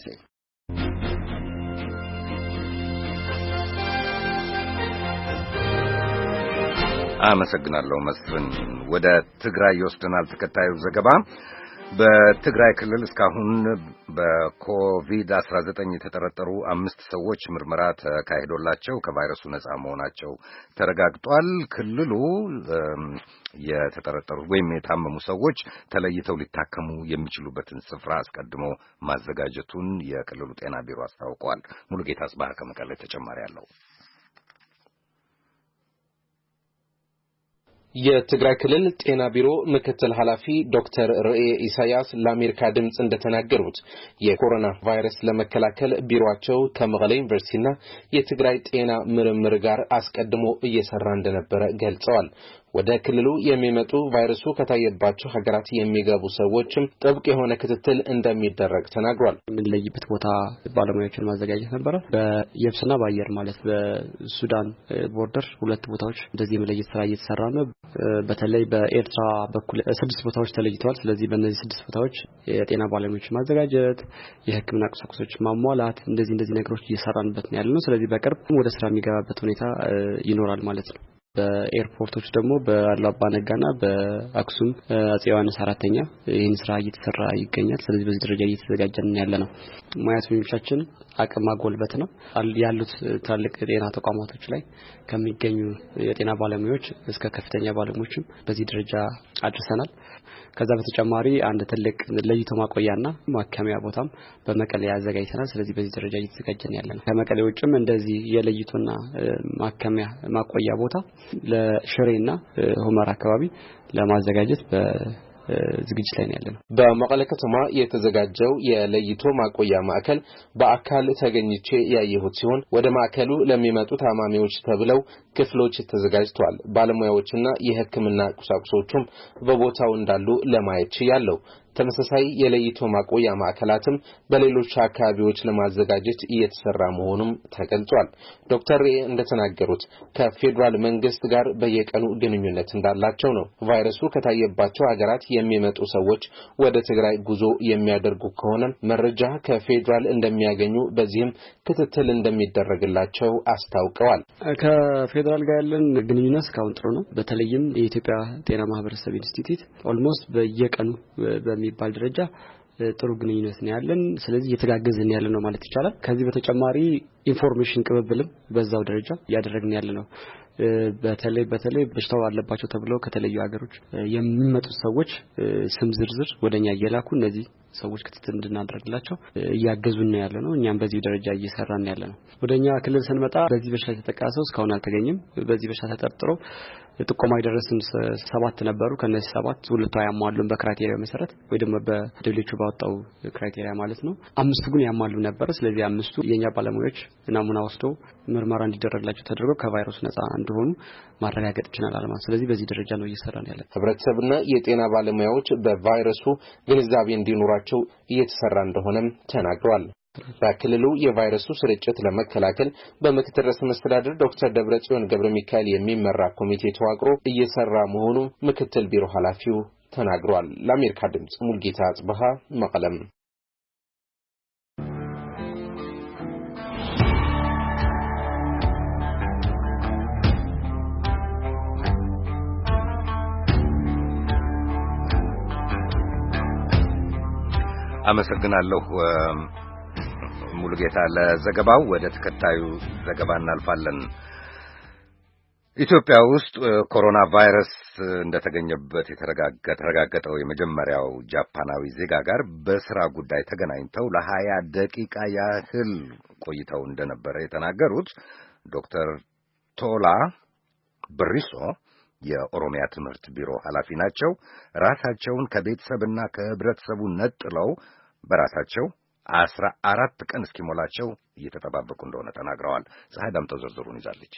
አመሰግናለሁ መስፍን። ወደ ትግራይ ይወስደናል ተከታዩ ዘገባ። በትግራይ ክልል እስካሁን በኮቪድ አስራ ዘጠኝ የተጠረጠሩ አምስት ሰዎች ምርመራ ተካሂዶላቸው ከቫይረሱ ነፃ መሆናቸው ተረጋግጧል። ክልሉ የተጠረጠሩ ወይም የታመሙ ሰዎች ተለይተው ሊታከሙ የሚችሉበትን ስፍራ አስቀድሞ ማዘጋጀቱን የክልሉ ጤና ቢሮ አስታውቋል። ሙሉጌታ አጽባህ ከመቀሌ ተጨማሪ አለው። የትግራይ ክልል ጤና ቢሮ ምክትል ኃላፊ ዶክተር ርኤ ኢሳያስ ለአሜሪካ ድምጽ እንደተናገሩት የኮሮና ቫይረስ ለመከላከል ቢሮአቸው ከመቀሌ ዩኒቨርሲቲና የትግራይ ጤና ምርምር ጋር አስቀድሞ እየሰራ እንደነበረ ገልጸዋል። ወደ ክልሉ የሚመጡ ቫይረሱ ከታየባቸው ሀገራት የሚገቡ ሰዎችም ጥብቅ የሆነ ክትትል እንደሚደረግ ተናግሯል። የምንለይበት ቦታ ባለሙያዎችን ማዘጋጀት ነበር። በየብስና በአየር ማለት በሱዳን ቦርደር ሁለት ቦታዎች እንደዚህ የመለየት ስራ እየተሰራ ነው። በተለይ በኤርትራ በኩል ስድስት ቦታዎች ተለይተዋል። ስለዚህ በእነዚህ ስድስት ቦታዎች የጤና ባለሙያዎችን ማዘጋጀት፣ የሕክምና ቁሳቁሶች ማሟላት፣ እንደዚህ እንደዚህ ነገሮች እየሰራንበት ነው ያለነው። ስለዚህ በቅርብ ወደ ስራ የሚገባበት ሁኔታ ይኖራል ማለት ነው። በኤርፖርቶች ደግሞ በአላባ ነጋና በአክሱም አጼ ዮሐንስ አራተኛ ይህን ስራ እየተሰራ ይገኛል። ስለዚህ በዚህ ደረጃ እየተዘጋጀን ያለነው ሙያተኞቻችን አቅም ማጎልበት ነው። ያሉት ታላቅ የጤና ተቋማቶች ላይ ከሚገኙ የጤና ባለሙያዎች እስከ ከፍተኛ ባለሙያዎችም በዚህ ደረጃ አድርሰናል። ከዛ በተጨማሪ አንድ ትልቅ ለይቶ ማቆያና ማከሚያ ቦታም በመቀሌ ያዘጋጅተናል። ስለዚህ በዚህ ደረጃ እየተዘጋጀን ያለነው ከመቀሌ ውጭም እንደዚህ የለይቶና ማከሚያ ማቆያ ቦታ ለሽሬና ሁመራ አካባቢ ለማዘጋጀት በ ዝግጅት ላይ ነው ያለነው። በመቀለ ከተማ የተዘጋጀው የለይቶ ማቆያ ማዕከል በአካል ተገኝቼ ያየሁት ሲሆን ወደ ማዕከሉ ለሚመጡ ታማሚዎች ተብለው ክፍሎች ተዘጋጅተዋል። ባለሙያዎችና የሕክምና ቁሳቁሶችም በቦታው እንዳሉ ለማየት ያለው ተመሳሳይ የለይቶ ማቆያ ማዕከላትም በሌሎች አካባቢዎች ለማዘጋጀት እየተሰራ መሆኑም ተገልጿል። ዶክተር እንደተናገሩት ከፌደራል መንግስት ጋር በየቀኑ ግንኙነት እንዳላቸው ነው። ቫይረሱ ከታየባቸው ሀገራት የሚመጡ ሰዎች ወደ ትግራይ ጉዞ የሚያደርጉ ከሆነ መረጃ ከፌደራል እንደሚያገኙ በዚህም ክትትል እንደሚደረግላቸው አስታውቀዋል። ከፌደራል ጋር ያለን ግንኙነት እስካሁን ጥሩ ነው። በተለይም የኢትዮጵያ ጤና ማህበረሰብ ኢንስቲትዩት ኦልሞስት በየቀኑ በሚባል ደረጃ ጥሩ ግንኙነት ነው ያለን። ስለዚህ እየተጋገዝን ያለ ነው ማለት ይቻላል። ከዚህ በተጨማሪ ኢንፎርሜሽን ቅብብልም በዛው ደረጃ ያደረግን ያለ ነው። በተለይ በተለይ በሽታው አለባቸው ተብለው ከተለዩ ሀገሮች የሚመጡ ሰዎች ስም ዝርዝር ወደኛ እየላኩ እነዚህ ሰዎች ክትትል እንድናደርግላቸው እያገዙን ነው ያለ ነው። እኛም በዚህ ደረጃ እየሰራን ያለ ነው። ወደኛ ክልል ስንመጣ በዚህ በሽታ የተጠቃሰው እስካሁን አልተገኘም። በዚህ በሽታ ተጠርጥሮ ጥቆማ ይደረስን ሰባት ነበሩ። ከነዚህ ሰባት ሁለቱ ያሟሉን በክራይቴሪያ መሰረት ወይ ደግሞ በደብሊው ኤች ኦ ባወጣው ክራይቴሪያ ማለት ነው። አምስቱ ግን ያሟሉ ነበር። ስለዚህ አምስቱ የኛ ባለሙያዎች ናሙና ወስደው ምርመራ እንዲደረግላቸው ተደርጎ ከቫይረሱ ነፃ እንደሆኑ ማረጋገጥ ይችላል ማለት። ስለዚህ በዚህ ደረጃ ነው እየሰራን ያለን። ህብረተሰብና የጤና ባለሙያዎች በቫይረሱ ግንዛቤ እንዲኖራቸው እየተሰራ እንደሆነም ተናግረዋል። በክልሉ የቫይረሱ ስርጭት ለመከላከል በምክትል ርዕሰ መስተዳድር ዶክተር ደብረጽዮን ገብረ ሚካኤል የሚመራ ኮሚቴ ተዋቅሮ እየሰራ መሆኑ ምክትል ቢሮ ኃላፊው ተናግረዋል። ለአሜሪካ ድምጽ ሙልጌታ አጽበሃ መቀለም። አመሰግናለሁ ሙሉጌታ ለዘገባው። ወደ ተከታዩ ዘገባ እናልፋለን። ኢትዮጵያ ውስጥ ኮሮና ቫይረስ እንደተገኘበት የተረጋገጠው የመጀመሪያው ጃፓናዊ ዜጋ ጋር በስራ ጉዳይ ተገናኝተው ለሀያ ደቂቃ ያህል ቆይተው እንደነበረ የተናገሩት ዶክተር ቶላ በሪሶ የኦሮሚያ ትምህርት ቢሮ ኃላፊ ናቸው። ራሳቸውን ከቤተሰብና ከህብረተሰቡ ነጥለው በራሳቸው አስራ አራት ቀን እስኪሞላቸው እየተጠባበቁ እንደሆነ ተናግረዋል። ፀሐይ ዳምጠው ዝርዝሩን ይዛለች።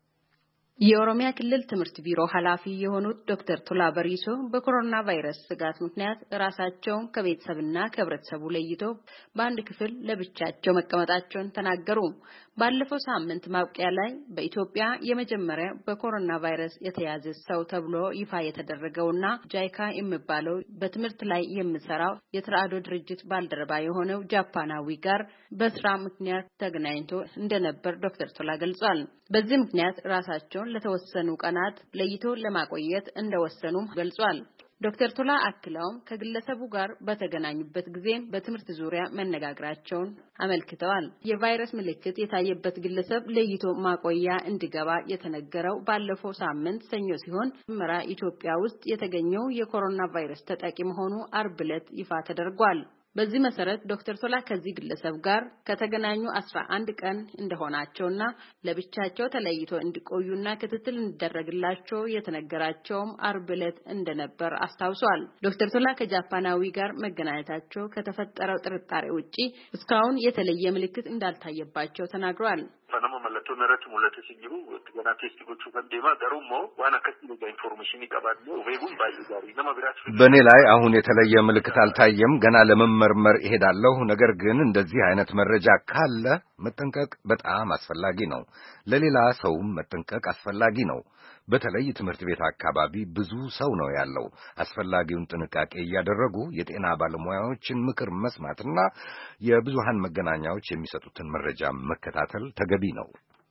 የኦሮሚያ ክልል ትምህርት ቢሮ ኃላፊ የሆኑት ዶክተር ቶላ በሪሶ በኮሮና ቫይረስ ስጋት ምክንያት ራሳቸውን ከቤተሰብና ከህብረተሰቡ ለይተው በአንድ ክፍል ለብቻቸው መቀመጣቸውን ተናገሩ። ባለፈው ሳምንት ማብቂያ ላይ በኢትዮጵያ የመጀመሪያ በኮሮና ቫይረስ የተያዘ ሰው ተብሎ ይፋ የተደረገውና ጃይካ የሚባለው በትምህርት ላይ የሚሰራው የተራድኦ ድርጅት ባልደረባ የሆነው ጃፓናዊ ጋር በስራ ምክንያት ተገናኝቶ እንደነበር ዶክተር ቶላ ገልጿል። በዚህ ምክንያት ራሳቸውን ለተወሰኑ ቀናት ለይቶ ለማቆየት እንደወሰኑ ገልጿል። ዶክተር ቶላ አክለውም ከግለሰቡ ጋር በተገናኙበት ጊዜ በትምህርት ዙሪያ መነጋገራቸውን አመልክተዋል። የቫይረስ ምልክት የታየበት ግለሰብ ለይቶ ማቆያ እንዲገባ የተነገረው ባለፈው ሳምንት ሰኞ ሲሆን ምራ ኢትዮጵያ ውስጥ የተገኘው የኮሮና ቫይረስ ተጠቂ መሆኑ አርብ ዕለት ይፋ ተደርጓል። በዚህ መሰረት ዶክተር ቶላ ከዚህ ግለሰብ ጋር ከተገናኙ አስራ አንድ ቀን እንደሆናቸውና ለብቻቸው ተለይቶ እንዲቆዩና ክትትል እንዲደረግላቸው የተነገራቸውም አርብ ዕለት እንደነበር አስታውሷል። ዶክተር ቶላ ከጃፓናዊ ጋር መገናኘታቸው ከተፈጠረው ጥርጣሬ ውጪ እስካሁን የተለየ ምልክት እንዳልታየባቸው ተናግረዋል። ፈነሙ መለቶ ነረት ሙለተ ሲግሩ ገና ቴስቲጎቹ ከንዴማ ገሩሞ ዋና ከስሉ ጋር ኢንፎርሜሽን ይቀባሉ ወይቡም ባይዛሪ ለማብራት በኔ ላይ አሁን የተለየ ምልክት አልታየም። ገና ለመመርመር እሄዳለሁ። ነገር ግን እንደዚህ አይነት መረጃ ካለ መጠንቀቅ በጣም አስፈላጊ ነው። ለሌላ ሰውም መጠንቀቅ አስፈላጊ ነው። በተለይ ትምህርት ቤት አካባቢ ብዙ ሰው ነው ያለው። አስፈላጊውን ጥንቃቄ እያደረጉ የጤና ባለሙያዎችን ምክር መስማትና የብዙሃን መገናኛዎች የሚሰጡትን መረጃ መከታተል ተገቢ ነው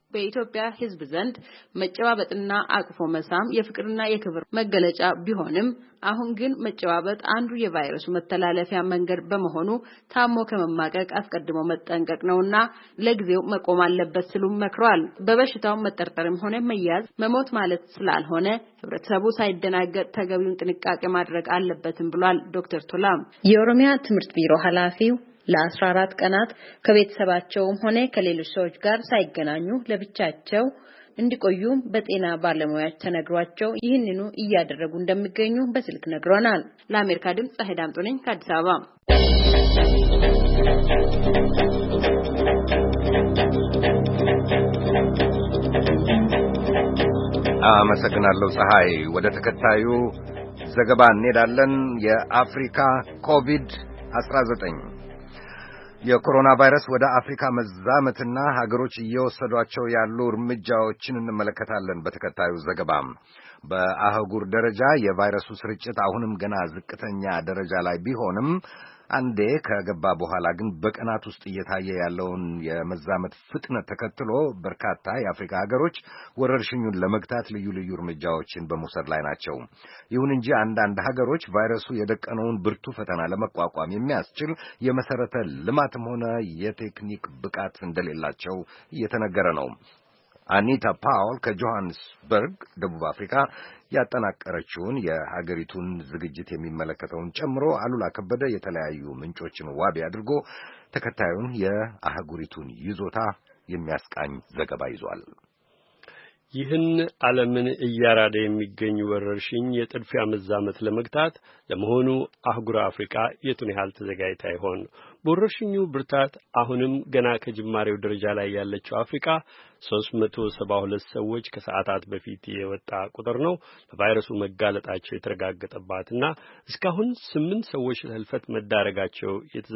በኢትዮጵያ ሕዝብ ዘንድ መጨባበጥና አቅፎ መሳም የፍቅርና የክብር መገለጫ ቢሆንም አሁን ግን መጨባበጥ አንዱ የቫይረሱ መተላለፊያ መንገድ በመሆኑ ታሞ ከመማቀቅ አስቀድሞ መጠንቀቅ ነውና ለጊዜው መቆም አለበት ሲሉ መክረዋል። በበሽታው መጠርጠርም ሆነ መያዝ መሞት ማለት ስላልሆነ ህብረተሰቡ ሳይደናገጥ ተገቢውን ጥንቃቄ ማድረግ አለበትም ብሏል ዶክተር ቶላም። የኦሮሚያ ትምህርት ቢሮ ኃላፊው ለአስራ አራት ቀናት ከቤተሰባቸውም ሆነ ከሌሎች ሰዎች ጋር ሳይገናኙ ለብቻቸው እንዲቆዩ በጤና ባለሙያዎች ተነግሯቸው ይህንኑ እያደረጉ እንደሚገኙ በስልክ ነግረውናል። ለአሜሪካ ድምጽ ሄዳምጡ ነኝ ከአዲስ አበባ። አመሰግናለሁ ፀሐይ። ወደ ተከታዩ ዘገባ እንሄዳለን። የአፍሪካ ኮቪድ አስራ ዘጠኝ የኮሮና ቫይረስ ወደ አፍሪካ መዛመትና ሀገሮች እየወሰዷቸው ያሉ እርምጃዎችን እንመለከታለን። በተከታዩ ዘገባ በአህጉር ደረጃ የቫይረሱ ስርጭት አሁንም ገና ዝቅተኛ ደረጃ ላይ ቢሆንም አንዴ ከገባ በኋላ ግን በቀናት ውስጥ እየታየ ያለውን የመዛመት ፍጥነት ተከትሎ በርካታ የአፍሪካ ሀገሮች ወረርሽኙን ለመግታት ልዩ ልዩ እርምጃዎችን በመውሰድ ላይ ናቸው። ይሁን እንጂ አንዳንድ ሀገሮች ቫይረሱ የደቀነውን ብርቱ ፈተና ለመቋቋም የሚያስችል የመሰረተ ልማትም ሆነ የቴክኒክ ብቃት እንደሌላቸው እየተነገረ ነው። አኒታ ፓውል ከጆሃንስበርግ ደቡብ አፍሪካ ያጠናቀረችውን የሀገሪቱን ዝግጅት የሚመለከተውን ጨምሮ አሉላ ከበደ የተለያዩ ምንጮችን ዋቢ አድርጎ ተከታዩን የአህጉሪቱን ይዞታ የሚያስቃኝ ዘገባ ይዟል። ይህን ዓለምን እያራደ የሚገኝ ወረርሽኝ የጥድፊያ መዛመት ለመግታት ለመሆኑ አህጉረ አፍሪካ የቱን ያህል ተዘጋጅታ ይሆን? በወረርሽኙ ብርታት አሁንም ገና ከጅማሬው ደረጃ ላይ ያለችው አፍሪካ ሶስት መቶ ሰባ ሁለት ሰዎች ከሰዓታት በፊት የወጣ ቁጥር ነው ለቫይረሱ መጋለጣቸው የተረጋገጠባትና እስካሁን ስምንት ሰዎች ለህልፈት መዳረጋቸው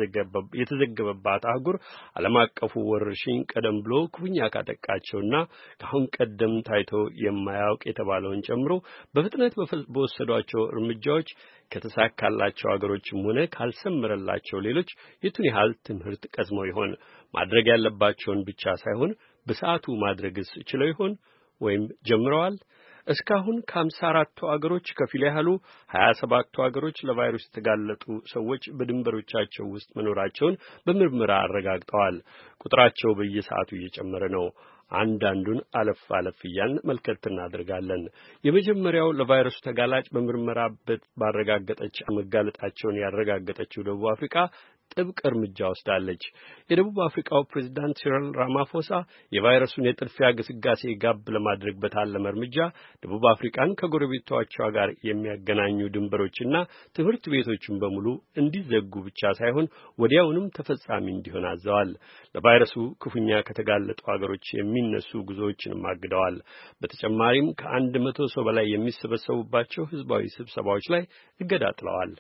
የተዘገበባት አህጉር ዓለም አቀፉ ወረርሽኝ ቀደም ብሎ ክፉኛ ካጠቃቸውና ከአሁን ቀደም ታይቶ የማያውቅ የተባለውን ጨምሮ በፍጥነት በወሰዷቸው እርምጃዎች ከተሳካላቸው ሀገሮችም ሆነ ካልሰመረላቸው ሌሎች የቱን ያህል ትምህርት ቀስመው ይሆን? ማድረግ ያለባቸውን ብቻ ሳይሆን በሰዓቱ ማድረግስ ችለው ይሆን ወይም ጀምረዋል? እስካሁን ከሀምሳ አራቱ አገሮች ከፊል ያህሉ ሀያ ሰባቱ አገሮች ለቫይረስ የተጋለጡ ሰዎች በድንበሮቻቸው ውስጥ መኖራቸውን በምርመራ አረጋግጠዋል። ቁጥራቸው በየሰዓቱ እየጨመረ ነው። አንዳንዱን አለፍ አለፍ እያልን መልከት እናደርጋለን። የመጀመሪያው ለቫይረሱ ተጋላጭ በምርመራ ባረጋገጠች መጋለጣቸውን ያረጋገጠችው ደቡብ አፍሪካ ጥብቅ እርምጃ ወስዳለች። የደቡብ አፍሪካው ፕሬዝዳንት ሲሪል ራማፎሳ የቫይረሱን የጥድፊያ ግስጋሴ ጋብ ለማድረግ በታለመ እርምጃ ደቡብ አፍሪካን ከጎረቤቶቿ ጋር የሚያገናኙ ድንበሮችና ትምህርት ቤቶችን በሙሉ እንዲዘጉ ብቻ ሳይሆን ወዲያውንም ተፈጻሚ እንዲሆን አዘዋል። ለቫይረሱ ክፉኛ ከተጋለጡ ሀገሮች የሚነሱ ጉዞዎችንም አግደዋል። በተጨማሪም ከአንድ መቶ ሰው በላይ የሚሰበሰቡባቸው ህዝባዊ ስብሰባዎች ላይ እገዳ ጥለዋል።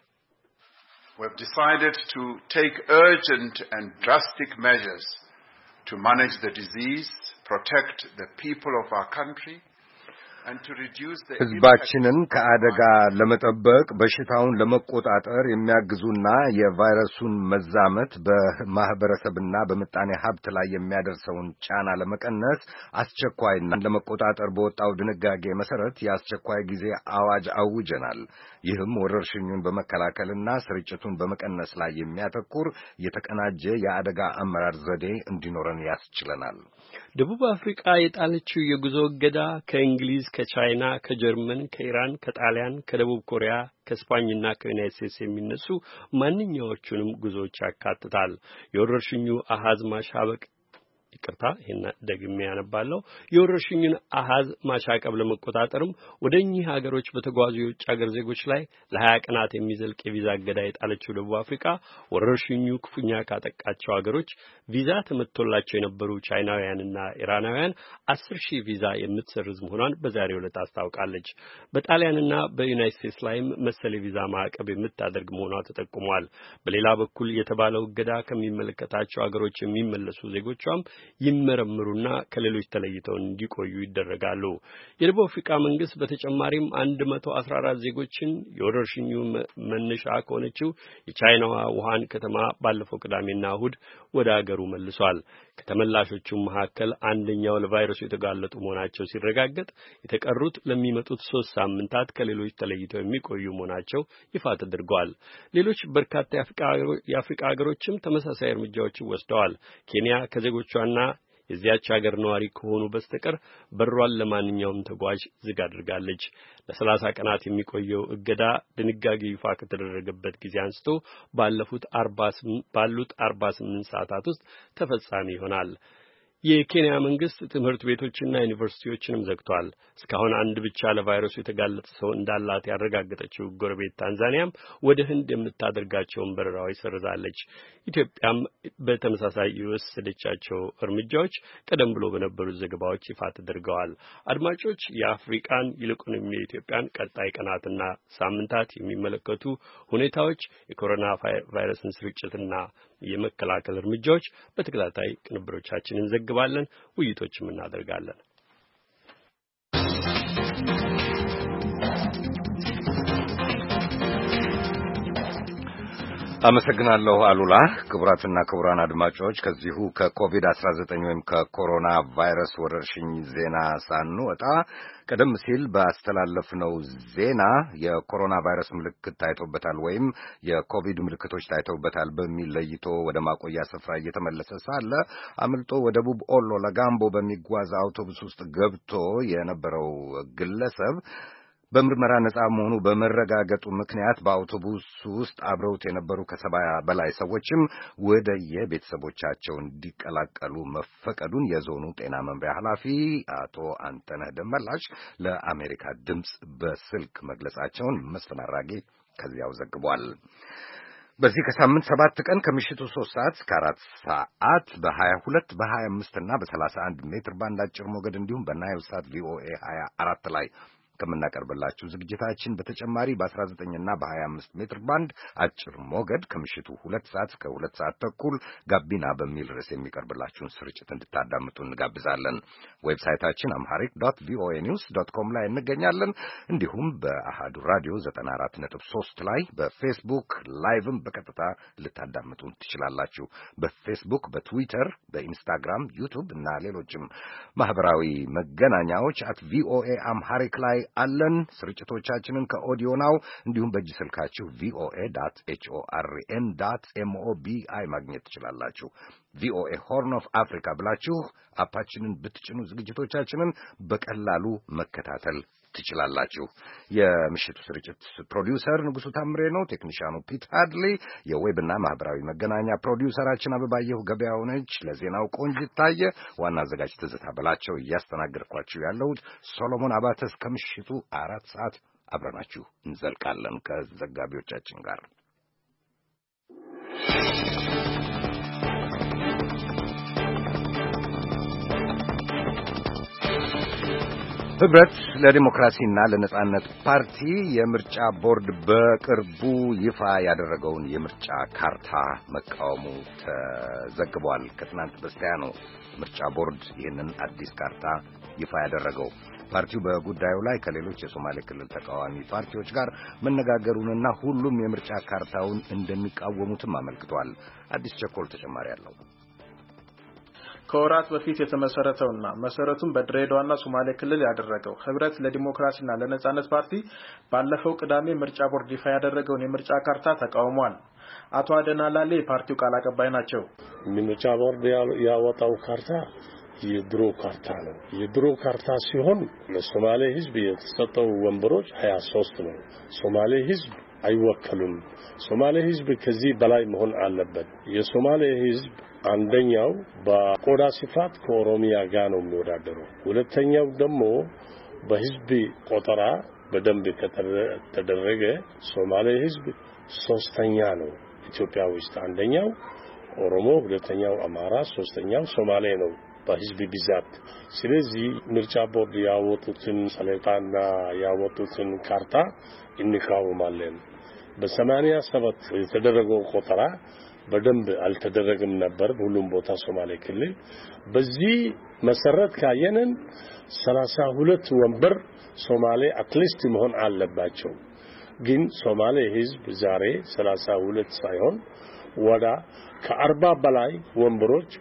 We have decided to take urgent and drastic measures to manage the disease, protect the people of our country, and to reduce the ህዝባችንን ከአደጋ ለመጠበቅ በሽታውን ለመቆጣጠር የሚያግዙና የቫይረሱን መዛመት በማህበረሰብና በምጣኔ ሀብት ላይ የሚያደርሰውን ጫና ለመቀነስ አስቸኳይና ለመቆጣጠር በወጣው ድንጋጌ መሰረት የአስቸኳይ ጊዜ አዋጅ አውጀናል። ይህም ወረርሽኙን በመከላከልና ስርጭቱን በመቀነስ ላይ የሚያተኩር የተቀናጀ የአደጋ አመራር ዘዴ እንዲኖረን ያስችለናል። ደቡብ አፍሪካ የጣለችው የጉዞ እገዳ ከእንግሊዝ፣ ከቻይና፣ ከጀርመን፣ ከኢራን፣ ከጣሊያን፣ ከደቡብ ኮሪያ፣ ከስፓኝና ከዩናይትድ ስቴትስ የሚነሱ ማንኛዎቹንም ጉዞዎች ያካትታል። የወረርሽኙ አሃዝ ማሻበቅ ይቅርታ ይሄን ደግሜ ያነባለሁ። የወረርሽኙን አሃዝ ማሻቀብ ለመቆጣጠርም ወደኚህ ሀገሮች በተጓዙ የውጭ ሀገር ዜጎች ላይ ለሀያ ቀናት የሚዘልቅ የቪዛ እገዳ የጣለችው ደቡብ አፍሪካ ወረርሽኙ ክፉኛ ካጠቃቸው ሀገሮች ቪዛ ተመቶላቸው የነበሩ ቻይናውያንና ኢራናውያን አስር ሺህ ቪዛ የምትሰርዝ መሆኗን በዛሬው ዕለት አስታውቃለች። በጣሊያንና በዩናይትድ ስቴትስ ላይም መሰል የቪዛ ማዕቀብ የምታደርግ መሆኗ ተጠቁሟል። በሌላ በኩል የተባለው እገዳ ከሚመለከታቸው ሀገሮች የሚመለሱ ዜጎቿም ይመረምሩና ከሌሎች ተለይተው እንዲቆዩ ይደረጋሉ። የደቡብ አፍሪካ መንግስት በተጨማሪም አንድ መቶ አስራ አራት ዜጎችን የወረርሽኙ መነሻ ከሆነችው የቻይናዋ ውሃን ከተማ ባለፈው ቅዳሜና እሁድ ወደ አገሩ መልሷል። ከተመላሾቹ መካከል አንደኛው ለቫይረሱ የተጋለጡ መሆናቸው ሲረጋገጥ የተቀሩት ለሚመጡት ሶስት ሳምንታት ከሌሎች ተለይተው የሚቆዩ መሆናቸው ይፋ ተደርጓል። ሌሎች በርካታ የአፍሪካ ሀገሮችም ተመሳሳይ እርምጃዎችን ወስደዋል። ኬንያ ከዜጎቿና የዚያች ሀገር ነዋሪ ከሆኑ በስተቀር በሯን ለማንኛውም ተጓዥ ዝግ አድርጋለች። ለሰላሳ ቀናት የሚቆየው እገዳ ድንጋጌ ይፋ ከተደረገበት ጊዜ አንስቶ ባለፉት አርባ ስምንት ባሉት አርባ ስምንት ሰዓታት ውስጥ ተፈጻሚ ይሆናል። የኬንያ መንግስት ትምህርት ቤቶችና ዩኒቨርሲቲዎችንም ዘግቷል። እስካሁን አንድ ብቻ ለቫይረሱ የተጋለጠ ሰው እንዳላት ያረጋገጠችው ጎረቤት ታንዛኒያም ወደ ህንድ የምታደርጋቸውን በረራዎች ሰርዛለች። ኢትዮጵያም በተመሳሳይ የወሰደቻቸው እርምጃዎች ቀደም ብሎ በነበሩት ዘገባዎች ይፋ ተደርገዋል። አድማጮች፣ የአፍሪካን ይልቁንም የኢትዮጵያን ቀጣይ ቀናትና ሳምንታት የሚመለከቱ ሁኔታዎች የኮሮና ቫይረስን ስርጭትና የመከላከል እርምጃዎች በተከታታይ ቅንብሮቻችንን ዘግባለን፣ ውይይቶችም እናደርጋለን። አመሰግናለሁ አሉላ። ክቡራትና ክቡራን አድማጮች ከዚሁ ከኮቪድ አስራ ዘጠኝ ወይም ከኮሮና ቫይረስ ወረርሽኝ ዜና ሳንወጣ ቀደም ሲል ባስተላለፍነው ዜና የኮሮና ቫይረስ ምልክት ታይቶበታል ወይም የኮቪድ ምልክቶች ታይተውበታል በሚል ለይቶ ወደ ማቆያ ስፍራ እየተመለሰ ሳለ አምልጦ ወደ ደቡብ ኦሎ ለጋምቦ በሚጓዝ አውቶቡስ ውስጥ ገብቶ የነበረው ግለሰብ በምርመራ ነጻ መሆኑ በመረጋገጡ ምክንያት በአውቶቡስ ውስጥ አብረውት የነበሩ ከሰባ በላይ ሰዎችም ወደ የቤተሰቦቻቸው እንዲቀላቀሉ መፈቀዱን የዞኑ ጤና መምሪያ ኃላፊ አቶ አንተነህ ደመላሽ ለአሜሪካ ድምፅ በስልክ መግለጻቸውን መስፍን አራጌ ከዚያው ዘግቧል። በዚህ ከሳምንት ሰባት ቀን ከምሽቱ ሶስት ሰዓት እስከ አራት ሰዓት በሀያ ሁለት በሀያ አምስት እና በሰላሳ አንድ ሜትር ባንድ አጭር ሞገድ እንዲሁም በናይል ሳት ቪኦኤ ሀያ አራት ላይ ከምናቀርብላችሁ ዝግጅታችን በተጨማሪ በአስራ ዘጠኝ እና በሀያ አምስት ሜትር ባንድ አጭር ሞገድ ከምሽቱ ሁለት ሰዓት እስከ ሁለት ሰዓት ተኩል ጋቢና በሚል ርዕስ የሚቀርብላችሁን ስርጭት እንድታዳምጡ እንጋብዛለን። ዌብሳይታችን አምሃሪክ ዶት ቪኦኤ ኒውስ ዶት ኮም ላይ እንገኛለን። እንዲሁም በአሃዱ ራዲዮ ዘጠና አራት ነጥብ ሶስት ላይ በፌስቡክ ላይቭም በቀጥታ ልታዳምጡን ትችላላችሁ። በፌስቡክ፣ በትዊተር፣ በኢንስታግራም፣ ዩቱብ እና ሌሎችም ማህበራዊ መገናኛዎች አት ቪኦኤ አምሃሪክ ላይ አለን። ስርጭቶቻችንን ከኦዲዮ ናው እንዲሁም በእጅ ስልካችሁ ቪኦኤ ዶት ኤችኦአርኤን ዶት ኤምኦቢአይ ማግኘት ትችላላችሁ። ቪኦኤ ሆርን ኦፍ አፍሪካ ብላችሁ አፓችንን ብትጭኑ ዝግጅቶቻችንን በቀላሉ መከታተል ትችላላችሁ። የምሽቱ ስርጭት ፕሮዲውሰር ንጉሱ ታምሬ ነው። ቴክኒሻኑ ፒት ሃድሊ፣ የዌብና ማህበራዊ መገናኛ ፕሮዲውሰራችን አበባየሁ ገበያው ነች። ለዜናው ቆንጅት ታየ፣ ዋና አዘጋጅ ትዝታ በላቸው፣ እያስተናገድኳችሁ ያለሁት ሶሎሞን አባተ። እስከ ምሽቱ አራት ሰዓት አብረናችሁ እንዘልቃለን ከዘጋቢዎቻችን ጋር። ህብረት ለዲሞክራሲና ለነጻነት ፓርቲ የምርጫ ቦርድ በቅርቡ ይፋ ያደረገውን የምርጫ ካርታ መቃወሙ ተዘግቧል። ከትናንት በስቲያ ነው ምርጫ ቦርድ ይህንን አዲስ ካርታ ይፋ ያደረገው። ፓርቲው በጉዳዩ ላይ ከሌሎች የሶማሌ ክልል ተቃዋሚ ፓርቲዎች ጋር መነጋገሩንና ሁሉም የምርጫ ካርታውን እንደሚቃወሙትም አመልክቷል። አዲስ ቸኮል ተጨማሪ አለው። ከወራት በፊት የተመሰረተውና መሰረቱን በድሬዳዋና ሶማሌ ክልል ያደረገው ህብረት ለዲሞክራሲና ለነጻነት ፓርቲ ባለፈው ቅዳሜ ምርጫ ቦርድ ይፋ ያደረገውን የምርጫ ካርታ ተቃውሟል። አቶ አደናላሌ የፓርቲው ቃል አቀባይ ናቸው። ምርጫ ቦርድ ያወጣው ካርታ የድሮ ካርታ ነው። የድሮ ካርታ ሲሆን ለሶማሌ ህዝብ የተሰጠው ወንበሮች ሀያ ሶስት ነው። ሶማሌ ህዝብ አይወከሉም። ሶማሌ ህዝብ ከዚህ በላይ መሆን አለበት። የሶማሌ ህዝብ አንደኛው በቆዳ ስፋት ከኦሮሚያ ጋር ነው የሚወዳደረው። ሁለተኛው ደግሞ በህዝብ ቆጠራ በደንብ ከተደረገ ሶማሌ ህዝብ ሶስተኛ ነው ኢትዮጵያ ውስጥ። አንደኛው ኦሮሞ፣ ሁለተኛው አማራ፣ ሶስተኛው ሶማሌ ነው በህዝብ ብዛት። ስለዚህ ምርጫ ቦርድ ያወጡትን ሰሌዳና ያወጡትን ካርታ እንቃወማለን። በሰማንያ ሰባት የተደረገው ቆጠራ በደንብ አልተደረገም ነበር ሁሉም ቦታ ሶማሌ ክልል። በዚህ መሰረት ካየንን ሰላሳ ሁለት ወንበር ሶማሌ አትሊስት መሆን አለባቸው። ግን ሶማሌ ህዝብ ዛሬ ሰላሳ ሁለት ሳይሆን ወዳ ከአርባ በላይ ወንበሮች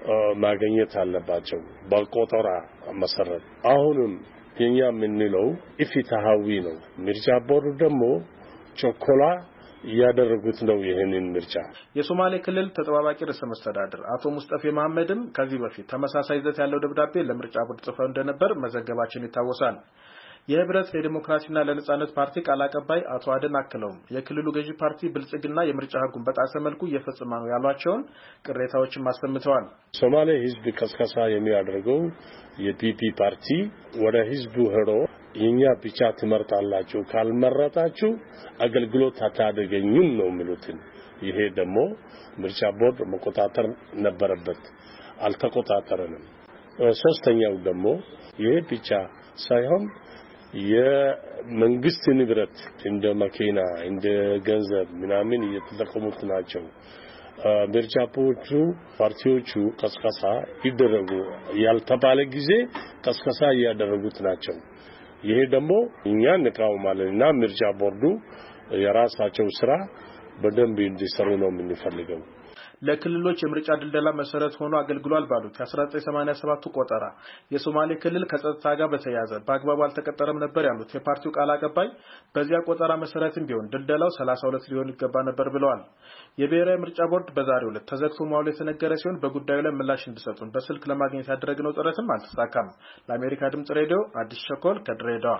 ማግኘት አለባቸው በቆጠራ መሰረት። አሁንም የኛ የምንለው ኢፍትሃዊ ነው። ምርጫ ቦርድ ደግሞ ቾኮላ ያደረጉት ነው ይሄንን ምርጫ። የሶማሌ ክልል ተጠባባቂ ርዕሰ መስተዳድር አቶ ሙስጠፌ መሐመድም ከዚህ በፊት ተመሳሳይ ይዘት ያለው ደብዳቤ ለምርጫ ቦርድ ጽፈው እንደነበር መዘገባችን ይታወሳል። የህብረት ለዲሞክራሲና ለነጻነት ፓርቲ ቃል አቀባይ አቶ አደን አክለውም የክልሉ ገዢ ፓርቲ ብልጽግና የምርጫ ህጉን በጣሰ መልኩ እየፈጸመ ነው ያሏቸውን ቅሬታዎችን አሰምተዋል። ሶማሌ ህዝብ ከስከሳ የሚያደርገው የፒፒ ፓርቲ ወደ ህዝቡ ሄዶ የኛ ብቻ ትመርጣላችሁ ካልመረጣችሁ አገልግሎት አታደርጉም ነው የሚሉት። ይሄ ደግሞ ምርጫ ቦርድ መቆጣጠር ነበረበት፣ አልተቆጣጠረንም። ሶስተኛው ደግሞ ይሄ ብቻ ሳይሆን የመንግስት ንብረት እንደ መኪና እንደ ገንዘብ ምናምን እየተጠቀሙት ናቸው። ምርጫ ቦርዱ ፓርቲዎቹ ቀስቀሳ ይደረጉ ያልተባለ ጊዜ ቀስቀሳ ያደረጉት ናቸው። ይሄ ደግሞ እኛ እንቃወማለንና ምርጫ ቦርዱ የራሳቸው ስራ በደንብ እንዲሰሩ ነው የምንፈልገው። ለክልሎች የምርጫ ድልደላ መሰረት ሆኖ አገልግሏል ባሉት የ1987 ቆጠራ የሶማሌ ክልል ከጸጥታ ጋር በተያያዘ በአግባቡ አልተቀጠረም ነበር ያሉት የፓርቲው ቃል አቀባይ በዚያ ቆጠራ መሰረትም ቢሆን ድልደላው ሰላሳ ሁለት ሊሆን ይገባ ነበር ብለዋል። የብሔራዊ ምርጫ ቦርድ በዛሬው ዕለት ተዘግቶ መዋሉ የተነገረ ሲሆን በጉዳዩ ላይ ምላሽ እንዲሰጡን በስልክ ለማግኘት ያደረግነው ጥረትም አልተሳካም። ለአሜሪካ ድምጽ ሬዲዮ አዲስ ሸኮል ከድሬዳዋ።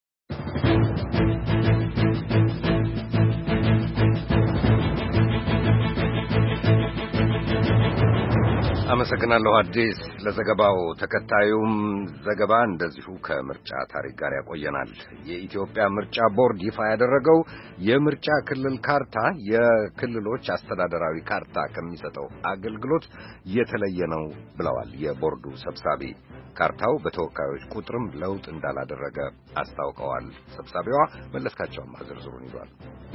አመሰግናለሁ አዲስ ለዘገባው። ተከታዩም ዘገባ እንደዚሁ ከምርጫ ታሪክ ጋር ያቆየናል። የኢትዮጵያ ምርጫ ቦርድ ይፋ ያደረገው የምርጫ ክልል ካርታ የክልሎች አስተዳደራዊ ካርታ ከሚሰጠው አገልግሎት የተለየ ነው ብለዋል የቦርዱ ሰብሳቢ። ካርታው በተወካዮች ቁጥርም ለውጥ እንዳላደረገ አስታውቀዋል። ሰብሳቢዋ መለስካቸውም ዝርዝሩን ይዟል።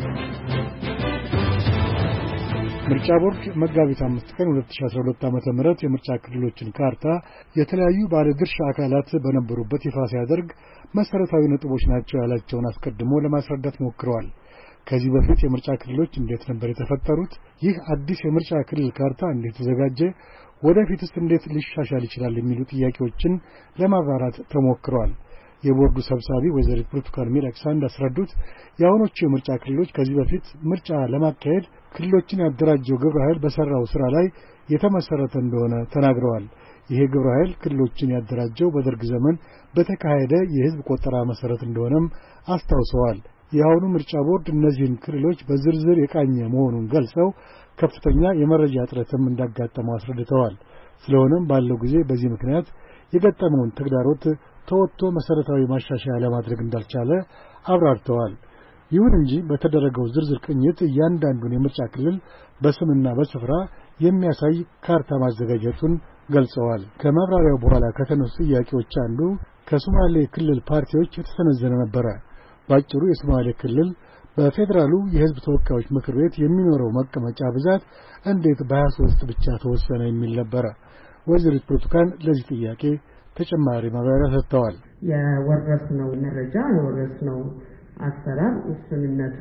ምርጫ ቦርድ መጋቢት አምስት ቀን ሁለት ሺህ አስራ ሁለት ዓመተ ምህረት የምርጫ ክልሎችን ካርታ የተለያዩ ባለድርሻ አካላት በነበሩበት ይፋ ሲያደርግ መሰረታዊ ነጥቦች ናቸው ያላቸውን አስቀድሞ ለማስረዳት ሞክረዋል። ከዚህ በፊት የምርጫ ክልሎች እንዴት ነበር የተፈጠሩት? ይህ አዲስ የምርጫ ክልል ካርታ እንዴት ተዘጋጀ? ወደፊትስ እንዴት ሊሻሻል ይችላል? የሚሉ ጥያቄዎችን ለማብራራት ተሞክሯል። የቦርዱ ሰብሳቢ ወይዘሪት ብርቱካን ሚደቅሳ እንዳስረዱት የአሁኖቹ የምርጫ ክልሎች ከዚህ በፊት ምርጫ ለማካሄድ ክልሎችን ያደራጀው ግብረ ኃይል በሰራው ስራ ላይ የተመሰረተ እንደሆነ ተናግረዋል። ይሄ ግብረ ኃይል ክልሎችን ያደራጀው በደርግ ዘመን በተካሄደ የህዝብ ቆጠራ መሰረት እንደሆነም አስታውሰዋል። የአሁኑ ምርጫ ቦርድ እነዚህን ክልሎች በዝርዝር የቃኘ መሆኑን ገልጸው ከፍተኛ የመረጃ እጥረትም እንዳጋጠመው አስረድተዋል። ስለሆነም ባለው ጊዜ በዚህ ምክንያት የገጠመውን ተግዳሮት ተወጥቶ መሰረታዊ ማሻሻያ ለማድረግ እንዳልቻለ አብራርተዋል። ይሁን እንጂ በተደረገው ዝርዝር ቅኝት እያንዳንዱን የምርጫ ክልል በስምና በስፍራ የሚያሳይ ካርታ ማዘጋጀቱን ገልጸዋል። ከማብራሪያው በኋላ ከተነሱ ጥያቄዎች አንዱ ከሶማሌ ክልል ፓርቲዎች የተሰነዘረ ነበረ። ባጭሩ የሶማሌ ክልል በፌደራሉ የህዝብ ተወካዮች ምክር ቤት የሚኖረው መቀመጫ ብዛት እንዴት በሀያ ሶስት ብቻ ተወሰነ የሚል ነበረ። ወይዘሪት ብርቱካን ለዚህ ጥያቄ ተጨማሪ ማብራሪያ ሰጥተዋል። የወረስነው መረጃ የወረስነው አሰራር ውስንነቱ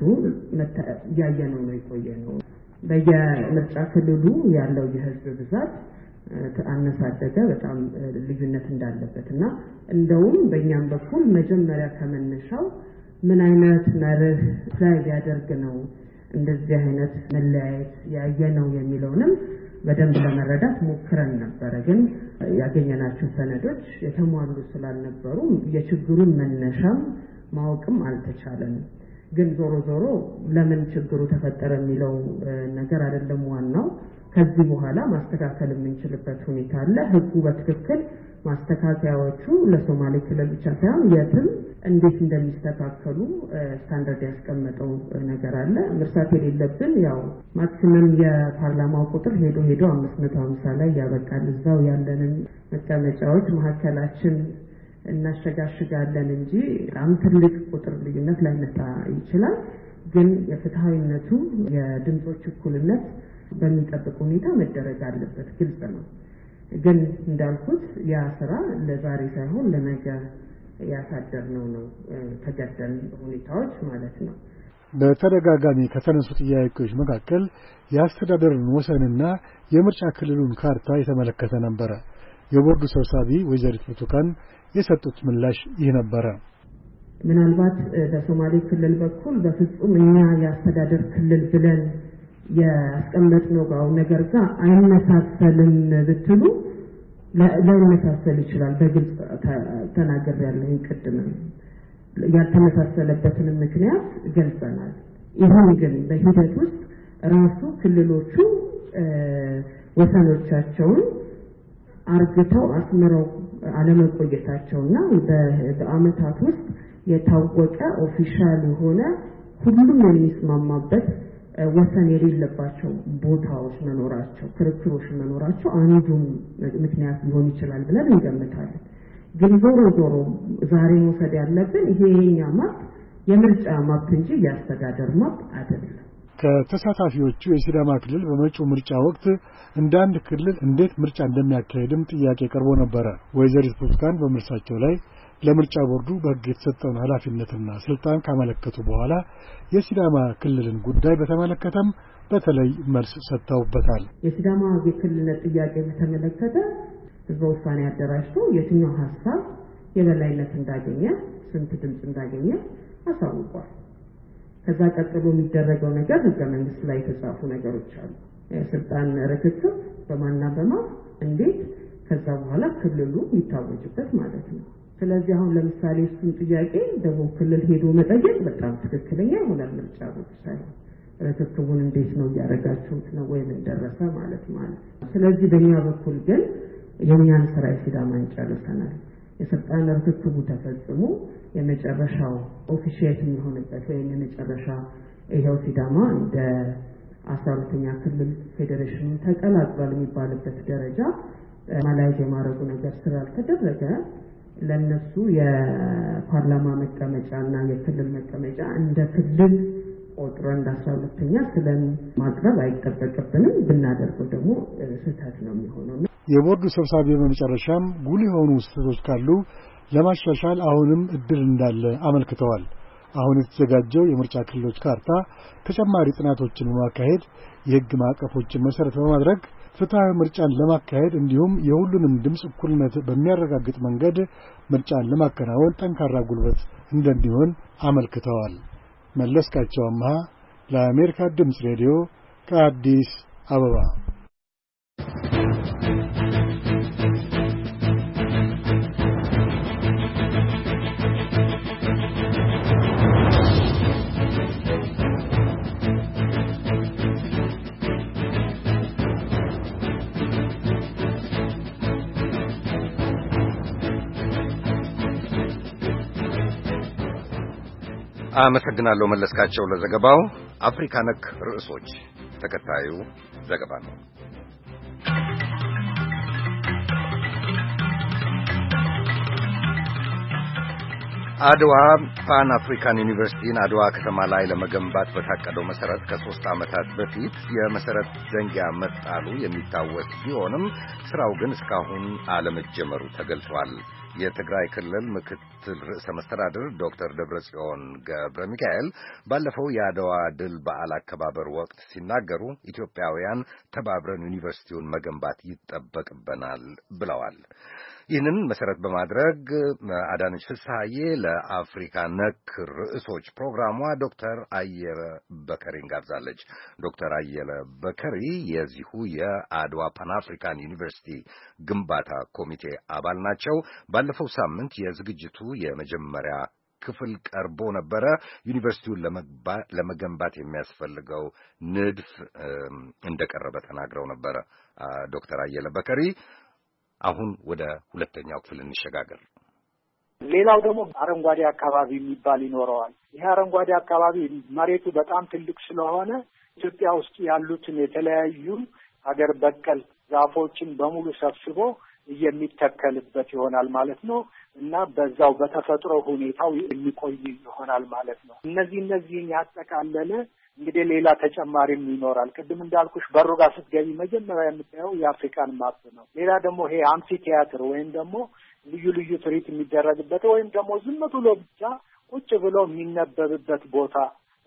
ያየነው ነው የቆየነው። በየምርጫ ክልሉ ያለው የህዝብ ብዛት አነሳደገ በጣም ልዩነት እንዳለበትና እንደውም በእኛም በኩል መጀመሪያ ከመነሻው ምን አይነት መርህ ላይ ያደርግ ነው እንደዚህ አይነት መለያየት ያየነው የሚለውንም በደንብ ለመረዳት ሞክረን ነበር። ግን ያገኘናቸው ሰነዶች የተሟሉ ስላልነበሩ የችግሩን መነሻም ማወቅም አልተቻለም። ግን ዞሮ ዞሮ ለምን ችግሩ ተፈጠረ የሚለው ነገር አይደለም ዋናው። ከዚህ በኋላ ማስተካከል የምንችልበት ሁኔታ አለ። ህጉ በትክክል ማስተካከያዎቹ ለሶማሌ ክልል ብቻ ሳይሆን የትም እንዴት እንደሚስተካከሉ ስታንዳርድ ያስቀመጠው ነገር አለ። መርሳት የሌለብን ያው ማክሲመም የፓርላማው ቁጥር ሄዶ ሄዶ አምስት መቶ ሃምሳ ላይ ያበቃል። እዛው ያለንን መቀመጫዎች መሀከላችን እናሸጋሽጋለን እንጂ በጣም ትልቅ ቁጥር ልዩነት ላይመጣ ይችላል። ግን የፍትሃዊነቱ የድምጾች እኩልነት በሚጠብቅ ሁኔታ መደረግ አለበት፣ ግልጽ ነው። ግን እንዳልኩት ያ ስራ ለዛሬ ሳይሆን ለነገ ያሳደርነው ነው ተገደን ሁኔታዎች ማለት ነው። በተደጋጋሚ ከተነሱ ጥያቄዎች መካከል የአስተዳደርን ወሰንና የምርጫ ክልሉን ካርታ የተመለከተ ነበር። የቦርዱ ሰብሳቢ ወይዘሪት ብርቱካን የሰጡት ምላሽ ይህ ነበር። ምናልባት በሶማሌ ክልል በኩል በፍጹም እኛ የአስተዳደር ክልል ብለን ያስቀመጥነው ነገር ጋር አይመሳሰልም ብትሉ ላይመሳሰል ይችላል። በግልጽ ተናግሬያለሁ። ቅድም ያልተመሳሰለበትን ምክንያት ገልጸናል። ይህን ግን በሂደት ውስጥ ራሱ ክልሎቹ ወሰኖቻቸውን አርግተው አስመረው አለመቆየታቸውና በአመታት ውስጥ የታወቀ ኦፊሻል የሆነ ሁሉም የሚስማማበት ወሰን የሌለባቸው ቦታዎች መኖራቸው ክርክሮች መኖራቸው አንዱ ምክንያት ሊሆን ይችላል ብለን እንገምታለን። ግን ዞሮ ዞሮ ዛሬ መውሰድ ያለብን ይሄ የኛ ማፕ የምርጫ ማፕ እንጂ የአስተዳደር ማፕ አይደለም። ከተሳታፊዎቹ የሲዳማ ክልል በመጪው ምርጫ ወቅት እንደ አንድ ክልል እንዴት ምርጫ እንደሚያካሄድም ጥያቄ ቀርቦ ነበር። ወይዘሪት ብርቱካን በምርጫቸው ላይ ለምርጫ ቦርዱ በሕግ የተሰጠውን ኃላፊነትና ስልጣን ካመለከቱ በኋላ የሲዳማ ክልልን ጉዳይ በተመለከተም በተለይ መልስ ሰጥተውበታል። የሲዳማ የክልልነት ጥያቄ በተመለከተ ህዝበ ውሳኔ አደራጅቶ የትኛው ሐሳብ የበላይነት እንዳገኘ ስንት ድምጽ እንዳገኘ አሳውቋል። ከዛ ቀጥሎ የሚደረገው ነገር ህገ መንግስት ላይ የተጻፉ ነገሮች አሉ። የስልጣን ርክክብ በማንና በማ እንዴት ከዛ በኋላ ክልሉ ይታወጅበት ማለት ነው። ስለዚህ አሁን ለምሳሌ እሱን ጥያቄ ደቡብ ክልል ሄዶ መጠየቅ በጣም ትክክለኛ ይሆናል። ምርጫ ቦርድ ሳይሆን ርክክቡን እንዴት ነው ያረጋችሁት ነው ወይ ምን ደረሰ ማለት ማለት። ስለዚህ በእኛ በኩል ግን የኛን ስራ ሲዳማን ጨርሰናል። የስልጣን ርክክቡ ተፈጽሞ የመጨረሻው ኦፊሻል የሚሆንበት ወይ የመጨረሻ ይሄው ሲዳማ እንደ አስራ ሁለተኛ ክልል ፌዴሬሽኑ ተቀላቅሏል የሚባልበት ደረጃ ማላይዝ የማረጉ ነገር ስላልተደረገ ለነሱ የፓርላማ መቀመጫና የክልል መቀመጫ እንደ ክልል ቆጥረን እንደ አስራ ሁለተኛ ክልል ማቅረብ አይጠበቅብንም። ብናደርገው ደግሞ ስህተት ነው የሚሆነው። የቦርዱ ሰብሳቢ በመጨረሻም ጉልህ የሆኑ ስህተቶች ካሉ ለማሻሻል አሁንም እድል እንዳለ አመልክተዋል። አሁን የተዘጋጀው የምርጫ ክልሎች ካርታ ተጨማሪ ጥናቶችን በማካሄድ የሕግ ማዕቀፎችን መሰረት በማድረግ ፍትሐዊ ምርጫን ለማካሄድ እንዲሁም የሁሉንም ድምጽ እኩልነት በሚያረጋግጥ መንገድ ምርጫን ለማከናወን ጠንካራ ጉልበት እንደሚሆን አመልክተዋል። መለስካቸው አምሃ ለአሜሪካ ድምጽ ሬዲዮ ከአዲስ አበባ። አመሰግናለሁ መለስካቸው ለዘገባው። አፍሪካ ነክ ርዕሶች ተከታዩ ዘገባ ነው። አድዋ ፓን አፍሪካን ዩኒቨርሲቲን አድዋ ከተማ ላይ ለመገንባት በታቀደው መሰረት ከሶስት ዓመታት በፊት የመሰረት ዘንጊያ መጣሉ የሚታወስ ቢሆንም ስራው ግን እስካሁን አለመጀመሩ ተገልጿል። የትግራይ ክልል ምክትል ርዕሰ መስተዳድር ዶክተር ደብረጽዮን ገብረ ሚካኤል ባለፈው የአድዋ ድል በዓል አከባበር ወቅት ሲናገሩ ኢትዮጵያውያን ተባብረን ዩኒቨርሲቲውን መገንባት ይጠበቅብናል ብለዋል። ይህንን መሰረት በማድረግ አዳነች ፍስሐዬ ለአፍሪካ ነክ ርዕሶች ፕሮግራሟ ዶክተር አየለ በከሪን ጋብዛለች። ዶክተር አየለ በከሪ የዚሁ የአድዋ ፓን አፍሪካን ዩኒቨርሲቲ ግንባታ ኮሚቴ አባል ናቸው። ባለፈው ሳምንት የዝግጅቱ የመጀመሪያ ክፍል ቀርቦ ነበረ። ዩኒቨርሲቲውን ለመገንባት የሚያስፈልገው ንድፍ እንደቀረበ ተናግረው ነበረ ዶክተር አየለ በከሪ። አሁን ወደ ሁለተኛው ክፍል እንሸጋገር። ሌላው ደግሞ አረንጓዴ አካባቢ የሚባል ይኖረዋል። ይሄ አረንጓዴ አካባቢ መሬቱ በጣም ትልቅ ስለሆነ ኢትዮጵያ ውስጥ ያሉትን የተለያዩ ሀገር በቀል ዛፎችን በሙሉ ሰብስቦ የሚተከልበት ይሆናል ማለት ነው እና በዛው በተፈጥሮ ሁኔታው የሚቆይ ይሆናል ማለት ነው። እነዚህ እነዚህን ያጠቃለለ እንግዲህ ሌላ ተጨማሪም ይኖራል። ቅድም እንዳልኩሽ በሩ ጋር ስትገቢ መጀመሪያ የምታየው የአፍሪካን ማፕ ነው። ሌላ ደግሞ ይሄ አምፊ ቲያትር ወይም ደግሞ ልዩ ልዩ ትርኢት የሚደረግበት ወይም ደግሞ ዝም ብሎ ብቻ ቁጭ ብሎ የሚነበብበት ቦታ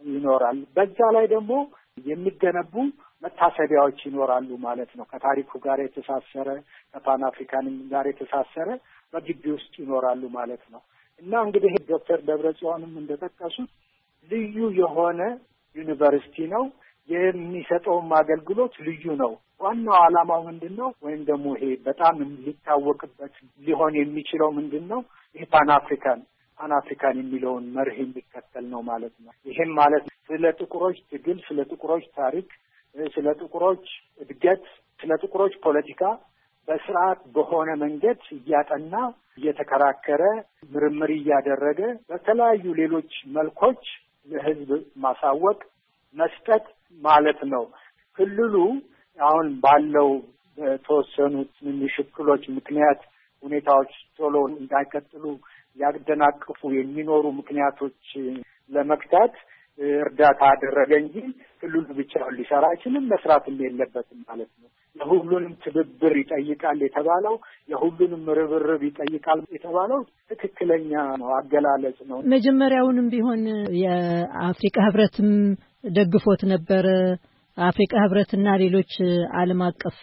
ይኖራል። በዛ ላይ ደግሞ የሚገነቡ መታሰቢያዎች ይኖራሉ ማለት ነው። ከታሪኩ ጋር የተሳሰረ ከፓን አፍሪካንም ጋር የተሳሰረ በግቢ ውስጥ ይኖራሉ ማለት ነው። እና እንግዲህ ዶክተር ደብረጽዮንም እንደጠቀሱት ልዩ የሆነ ዩኒቨርሲቲ ነው። የሚሰጠውም አገልግሎት ልዩ ነው። ዋናው ዓላማው ምንድነው? ወይም ደግሞ ይሄ በጣም ሊታወቅበት ሊሆን የሚችለው ምንድነው? ይሄ ፓን አፍሪካን ፓን አፍሪካን የሚለውን መርህ የሚከተል ነው ማለት ነው። ይሄም ማለት ስለ ጥቁሮች ትግል፣ ስለ ጥቁሮች ታሪክ፣ ስለ ጥቁሮች እድገት፣ ስለ ጥቁሮች ፖለቲካ በስርዓት በሆነ መንገድ እያጠና እየተከራከረ ምርምር እያደረገ በተለያዩ ሌሎች መልኮች ለሕዝብ ማሳወቅ መስጠት ማለት ነው። ክልሉ አሁን ባለው በተወሰኑ ትንሽ እክሎች ምክንያት ሁኔታዎች ቶሎ እንዳይቀጥሉ ያደናቅፉ የሚኖሩ ምክንያቶች ለመክታት እርዳታ አደረገ እንጂ ክልሉ ብቻውን ሊሰራ አይችልም፣ መስራትም የለበትም ማለት ነው። የሁሉንም ትብብር ይጠይቃል የተባለው የሁሉንም ርብርብ ይጠይቃል የተባለው ትክክለኛ ነው አገላለጽ ነው። መጀመሪያውንም ቢሆን የአፍሪካ ህብረትም ደግፎት ነበር። አፍሪካ ህብረትና ሌሎች ዓለም አቀፍ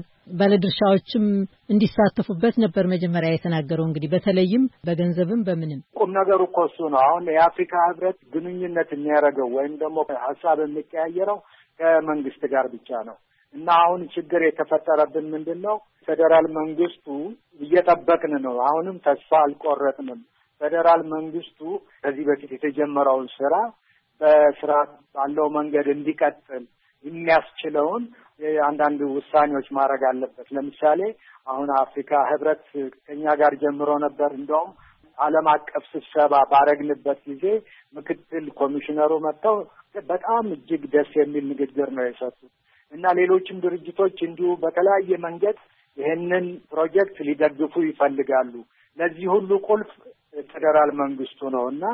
ባለድርሻዎችም እንዲሳተፉበት ነበር መጀመሪያ የተናገረው። እንግዲህ በተለይም በገንዘብም በምንም ቁም ነገሩ እኮ እሱ ነው። አሁን የአፍሪካ ህብረት ግንኙነት የሚያደርገው ወይም ደግሞ ሀሳብ የሚቀያየረው ከመንግስት ጋር ብቻ ነው እና አሁን ችግር የተፈጠረብን ምንድነው? ፌዴራል መንግስቱ እየጠበቅን ነው። አሁንም ተስፋ አልቆረጥንም። ፌዴራል መንግስቱ ከዚህ በፊት የተጀመረውን ስራ በስራ ባለው መንገድ እንዲቀጥል የሚያስችለውን አንዳንድ ውሳኔዎች ማድረግ አለበት። ለምሳሌ አሁን አፍሪካ ህብረት ከኛ ጋር ጀምሮ ነበር። እንደውም ዓለም አቀፍ ስብሰባ ባረግንበት ጊዜ ምክትል ኮሚሽነሩ መጥተው በጣም እጅግ ደስ የሚል ንግግር ነው የሰጡት እና ሌሎችም ድርጅቶች እንዲሁ በተለያየ መንገድ ይህንን ፕሮጀክት ሊደግፉ ይፈልጋሉ። ለዚህ ሁሉ ቁልፍ ፌዴራል መንግስቱ ነው እና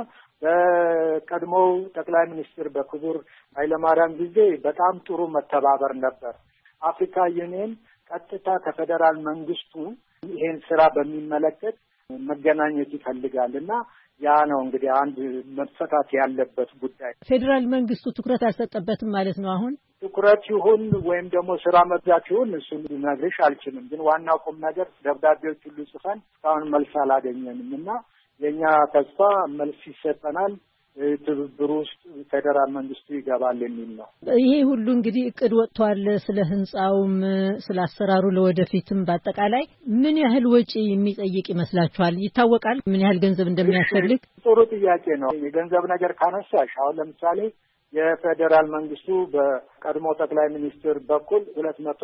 በቀድሞው ጠቅላይ ሚኒስትር በክቡር ኃይለማርያም ጊዜ በጣም ጥሩ መተባበር ነበር። አፍሪካ ዩኒየን ቀጥታ ከፌዴራል መንግስቱ ይሄን ስራ በሚመለከት መገናኘት ይፈልጋል እና ያ ነው እንግዲህ አንድ መፈታት ያለበት ጉዳይ። ፌዴራል መንግስቱ ትኩረት አልሰጠበትም ማለት ነው። አሁን ትኩረት ይሁን ወይም ደግሞ ስራ መብዛት ይሁን እሱን ልነግርሽ አልችልም። ግን ዋናው ቁም ነገር ደብዳቤዎች ሁሉ ጽፈን እስካሁን መልስ አላገኘንም እና የኛ ተስፋ መልስ ይሰጠናል፣ ትብብር ውስጥ ፌዴራል መንግስቱ ይገባል የሚል ነው። ይሄ ሁሉ እንግዲህ እቅድ ወጥቷል። ስለ ህንጻውም ስለ አሰራሩ ለወደፊትም በአጠቃላይ ምን ያህል ወጪ የሚጠይቅ ይመስላችኋል? ይታወቃል ምን ያህል ገንዘብ እንደሚያስፈልግ? ጥሩ ጥያቄ ነው። የገንዘብ ነገር ካነሳሽ አሁን ለምሳሌ የፌዴራል መንግስቱ በቀድሞ ጠቅላይ ሚኒስትር በኩል ሁለት መቶ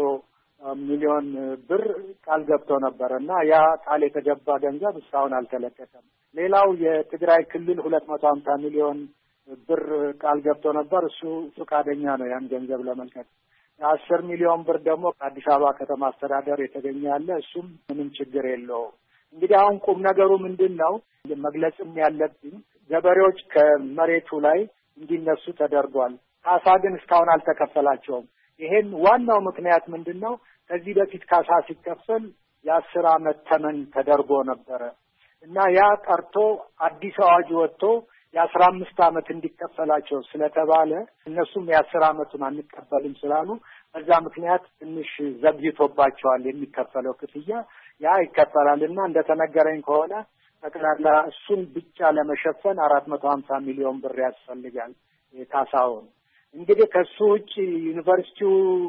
ሚሊዮን ብር ቃል ገብቶ ነበር እና ያ ቃል የተገባ ገንዘብ እስካሁን አልተለቀቀም። ሌላው የትግራይ ክልል ሁለት መቶ ሀምሳ ሚሊዮን ብር ቃል ገብቶ ነበር። እሱ ፈቃደኛ ነው ያን ገንዘብ ለመልቀቅ። አስር ሚሊዮን ብር ደግሞ ከአዲስ አበባ ከተማ አስተዳደር የተገኘ ያለ እሱም ምንም ችግር የለውም። እንግዲህ አሁን ቁም ነገሩ ምንድን ነው መግለጽም ያለብኝ ገበሬዎች ከመሬቱ ላይ እንዲነሱ ተደርጓል። ካሳ ግን እስካሁን አልተከፈላቸውም። ይሄን ዋናው ምክንያት ምንድን ነው? ከዚህ በፊት ካሳ ሲከፈል የአስር አመት ተመን ተደርጎ ነበረ እና ያ ቀርቶ አዲስ አዋጅ ወጥቶ የአስራ አምስት አመት እንዲከፈላቸው ስለተባለ እነሱም የአስር አመቱን አንቀበልም ስላሉ በዛ ምክንያት ትንሽ ዘግይቶባቸዋል የሚከፈለው ክፍያ። ያ ይከፈላል እና እንደተነገረኝ ከሆነ ጠቅላላ እሱን ብቻ ለመሸፈን አራት መቶ ሀምሳ ሚሊዮን ብር ያስፈልጋል ካሳውን። እንግዲህ ከሱ ውጭ ዩኒቨርሲቲው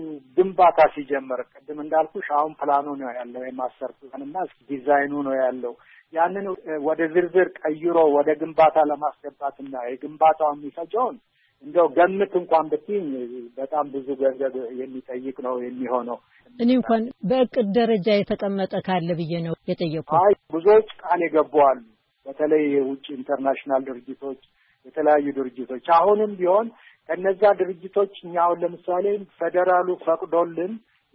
ግንባታ ሲጀምር ቅድም እንዳልኩሽ አሁን ፕላኑ ነው ያለው የማስተር ፕላንና ዲዛይኑ ነው ያለው። ያንን ወደ ዝርዝር ቀይሮ ወደ ግንባታ ለማስገባትና የግንባታው የሚፈጀውን እንደው ገምት እንኳን ብትይኝ በጣም ብዙ ገንዘብ የሚጠይቅ ነው የሚሆነው። እኔ እንኳን በእቅድ ደረጃ የተቀመጠ ካለ ብዬ ነው የጠየቁት። አይ ብዙዎች ቃል የገቡ አሉ። በተለይ የውጭ ኢንተርናሽናል ድርጅቶች፣ የተለያዩ ድርጅቶች አሁንም ቢሆን ከነዛ ድርጅቶች እኛ አሁን ለምሳሌ ፌዴራሉ ፈቅዶልን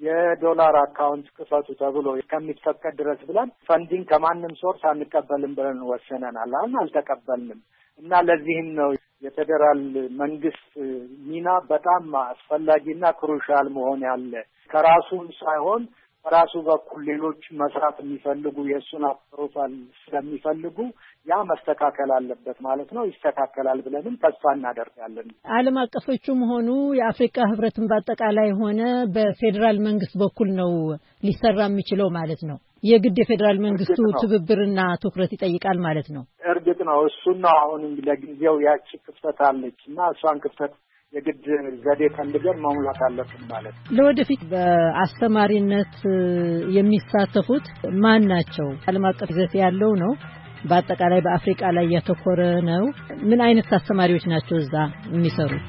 የዶላር አካውንት ክፈቱ ተብሎ እስከሚፈቀድ ድረስ ብለን ፈንዲንግ ከማንም ሶርስ አንቀበልም ብለን ወሰነናል። አሁን አልተቀበልንም እና ለዚህም ነው የፌዴራል መንግስት ሚና በጣም አስፈላጊና ክሩሻል መሆን ያለ ከራሱም ሳይሆን በራሱ በኩል ሌሎች መስራት የሚፈልጉ የእሱን አፕሮቫል ስለሚፈልጉ ያ መስተካከል አለበት ማለት ነው። ይስተካከላል ብለንም ተስፋ እናደርጋለን። ዓለም አቀፎቹም ሆኑ የአፍሪካ ህብረትን በአጠቃላይ ሆነ በፌዴራል መንግስት በኩል ነው ሊሰራ የሚችለው ማለት ነው። የግድ የፌዴራል መንግስቱ ትብብርና ትኩረት ይጠይቃል ማለት ነው። እርግጥ ነው እሱና አሁን ለጊዜው ያቺ ክፍተት አለች እና እሷን ክፍተት የግድ ዘዴ ፈልገን መሙላት አለብን ማለት ነው። ለወደፊት በአስተማሪነት የሚሳተፉት ማን ናቸው? ዓለም አቀፍ ይዘት ያለው ነው? በአጠቃላይ በአፍሪካ ላይ ያተኮረ ነው? ምን አይነት አስተማሪዎች ናቸው እዛ የሚሰሩት?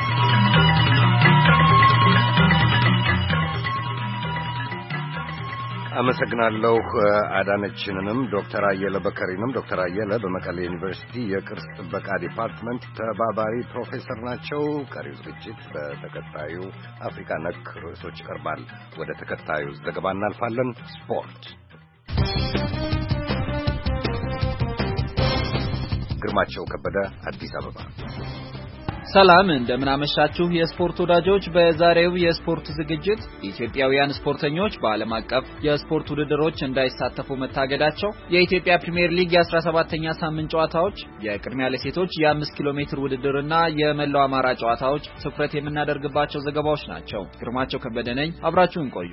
አመሰግናለሁ አዳነችንንም ዶክተር አየለ በከሪንም። ዶክተር አየለ በመቀሌ ዩኒቨርሲቲ የቅርስ ጥበቃ ዲፓርትመንት ተባባሪ ፕሮፌሰር ናቸው። ቀሪው ዝግጅት በተከታዩ አፍሪካ ነክ ርዕሶች ይቀርባል። ወደ ተከታዩ ዘገባ እናልፋለን። ስፖርት። ግርማቸው ከበደ አዲስ አበባ። ሰላም እንደምን አመሻችሁ የስፖርት ወዳጆች። በዛሬው የስፖርት ዝግጅት ኢትዮጵያውያን ስፖርተኞች በዓለም አቀፍ የስፖርት ውድድሮች እንዳይሳተፉ መታገዳቸው፣ የኢትዮጵያ ፕሪሚየር ሊግ የ17ኛ ሳምንት ጨዋታዎች፣ የቅድሚያ ለሴቶች የ5 ኪሎ ሜትር ውድድርና የመላው አማራ ጨዋታዎች ትኩረት የምናደርግባቸው ዘገባዎች ናቸው። ግርማቸው ከበደ ነኝ። አብራችሁን ቆዩ።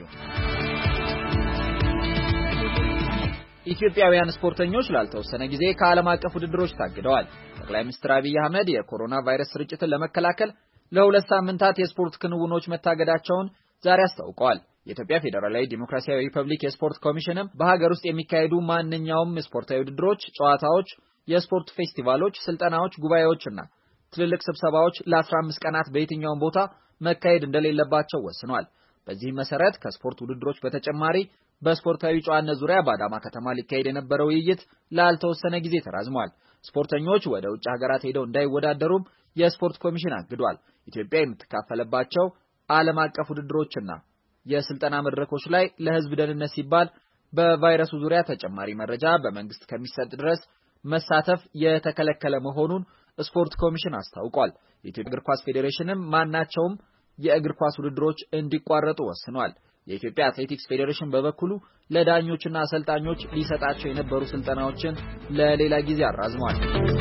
ኢትዮጵያውያን ስፖርተኞች ላልተወሰነ ጊዜ ከዓለም አቀፍ ውድድሮች ታግደዋል። ጠቅላይ ሚኒስትር አብይ አህመድ የኮሮና ቫይረስ ስርጭትን ለመከላከል ለሁለት ሳምንታት የስፖርት ክንውኖች መታገዳቸውን ዛሬ አስታውቀዋል። የኢትዮጵያ ፌዴራላዊ ዲሞክራሲያዊ ሪፐብሊክ የስፖርት ኮሚሽንም በሀገር ውስጥ የሚካሄዱ ማንኛውም ስፖርታዊ ውድድሮች፣ ጨዋታዎች፣ የስፖርት ፌስቲቫሎች፣ ስልጠናዎች፣ ጉባኤዎችና ትልልቅ ስብሰባዎች ለአስራ አምስት ቀናት በየትኛውም ቦታ መካሄድ እንደሌለባቸው ወስኗል። በዚህ መሰረት ከስፖርት ውድድሮች በተጨማሪ በስፖርታዊ ጨዋነት ዙሪያ በአዳማ ከተማ ሊካሄድ የነበረው ውይይት ላልተወሰነ ጊዜ ተራዝሟል። ስፖርተኞች ወደ ውጭ ሀገራት ሄደው እንዳይወዳደሩም የስፖርት ኮሚሽን አግዷል። ኢትዮጵያ የምትካፈለባቸው ዓለም አቀፍ ውድድሮችና የስልጠና መድረኮች ላይ ለሕዝብ ደህንነት ሲባል በቫይረሱ ዙሪያ ተጨማሪ መረጃ በመንግስት ከሚሰጥ ድረስ መሳተፍ የተከለከለ መሆኑን ስፖርት ኮሚሽን አስታውቋል። የኢትዮጵያ እግር ኳስ ፌዴሬሽንም ማናቸውም የእግር ኳስ ውድድሮች እንዲቋረጡ ወስኗል። የኢትዮጵያ አትሌቲክስ ፌዴሬሽን በበኩሉ ለዳኞችና አሰልጣኞች ሊሰጣቸው የነበሩ ስልጠናዎችን ለሌላ ጊዜ አራዝሟል።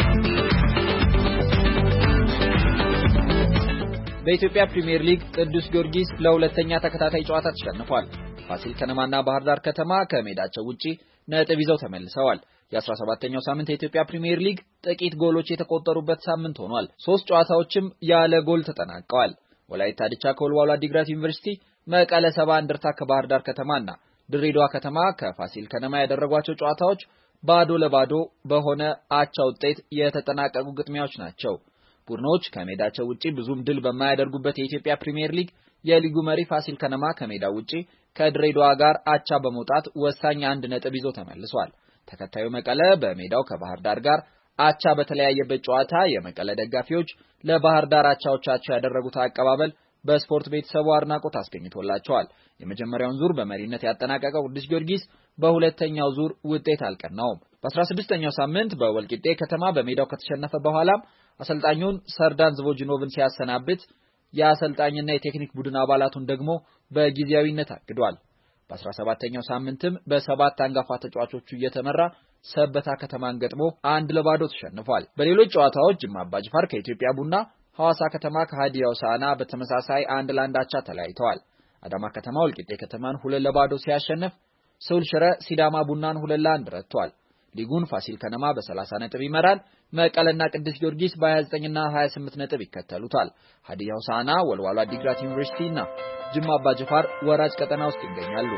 በኢትዮጵያ ፕሪሚየር ሊግ ቅዱስ ጊዮርጊስ ለሁለተኛ ተከታታይ ጨዋታ ተሸንፏል። ፋሲል ከነማና ባህር ዳር ከተማ ከሜዳቸው ውጪ ነጥብ ይዘው ተመልሰዋል። የ17ኛው ሳምንት የኢትዮጵያ ፕሪሚየር ሊግ ጥቂት ጎሎች የተቆጠሩበት ሳምንት ሆኗል። ሶስት ጨዋታዎችም ያለ ጎል ተጠናቀዋል። ወላይታ ዲቻ ከወልዋሎ አዲግራት ዩኒቨርሲቲ፣ መቀለ ሰባ እንደርታ ከባህር ዳር ከተማና ድሬዳዋ ከተማ ከፋሲል ከነማ ያደረጓቸው ጨዋታዎች ባዶ ለባዶ በሆነ አቻ ውጤት የተጠናቀቁ ግጥሚያዎች ናቸው። ቡድኖች ከሜዳቸው ውጪ ብዙም ድል በማያደርጉበት የኢትዮጵያ ፕሪሚየር ሊግ የሊጉ መሪ ፋሲል ከነማ ከሜዳው ውጪ ከድሬዳዋ ጋር አቻ በመውጣት ወሳኝ አንድ ነጥብ ይዞ ተመልሷል። ተከታዩ መቀለ በሜዳው ከባህር ዳር ጋር አቻ በተለያየበት ጨዋታ የመቀለ ደጋፊዎች ለባህር ዳር አቻዎቻቸው ያደረጉት አቀባበል በስፖርት ቤተሰቡ አድናቆት አስገኝቶላቸዋል። የመጀመሪያውን ዙር በመሪነት ያጠናቀቀው ቅዱስ ጊዮርጊስ በሁለተኛው ዙር ውጤት አልቀናውም። በ16ኛው ሳምንት በወልቂጤ ከተማ በሜዳው ከተሸነፈ በኋላም አሰልጣኙን ሰርዳን ዝቮጂኖቭን ሲያሰናብት የአሰልጣኝና የቴክኒክ ቡድን አባላቱን ደግሞ በጊዜያዊነት አግዷል። በ17ኛው ሳምንትም በሰባት አንጋፋ ተጫዋቾቹ እየተመራ ሰበታ ከተማን ገጥሞ አንድ ለባዶ ተሸንፏል። በሌሎች ጨዋታዎች ጅማ አባጅፋር ከኢትዮጵያ ቡና፣ ሐዋሳ ከተማ ከሃዲያ ሆሳዕና በተመሳሳይ አንድ ለአንድ አቻ ተለያይተዋል። አዳማ ከተማ ወልቂጤ ከተማን ሁለት ለባዶ ሲያሸንፍ፣ ስውል ሽረ ሲዳማ ቡናን ሁለት ለአንድ ረቷል። ሊጉን ፋሲል ከነማ በሰላሳ ነጥብ ይመራል። መቀለና ቅዱስ ጊዮርጊስ በ29 እና ሀያ ስምንት ነጥብ ይከተሉታል። ሃዲያ ሆሳዕና፣ ወልዋሎ አዲግራት ዩኒቨርሲቲና ጅማ አባጅፋር ወራጅ ቀጠና ውስጥ ይገኛሉ።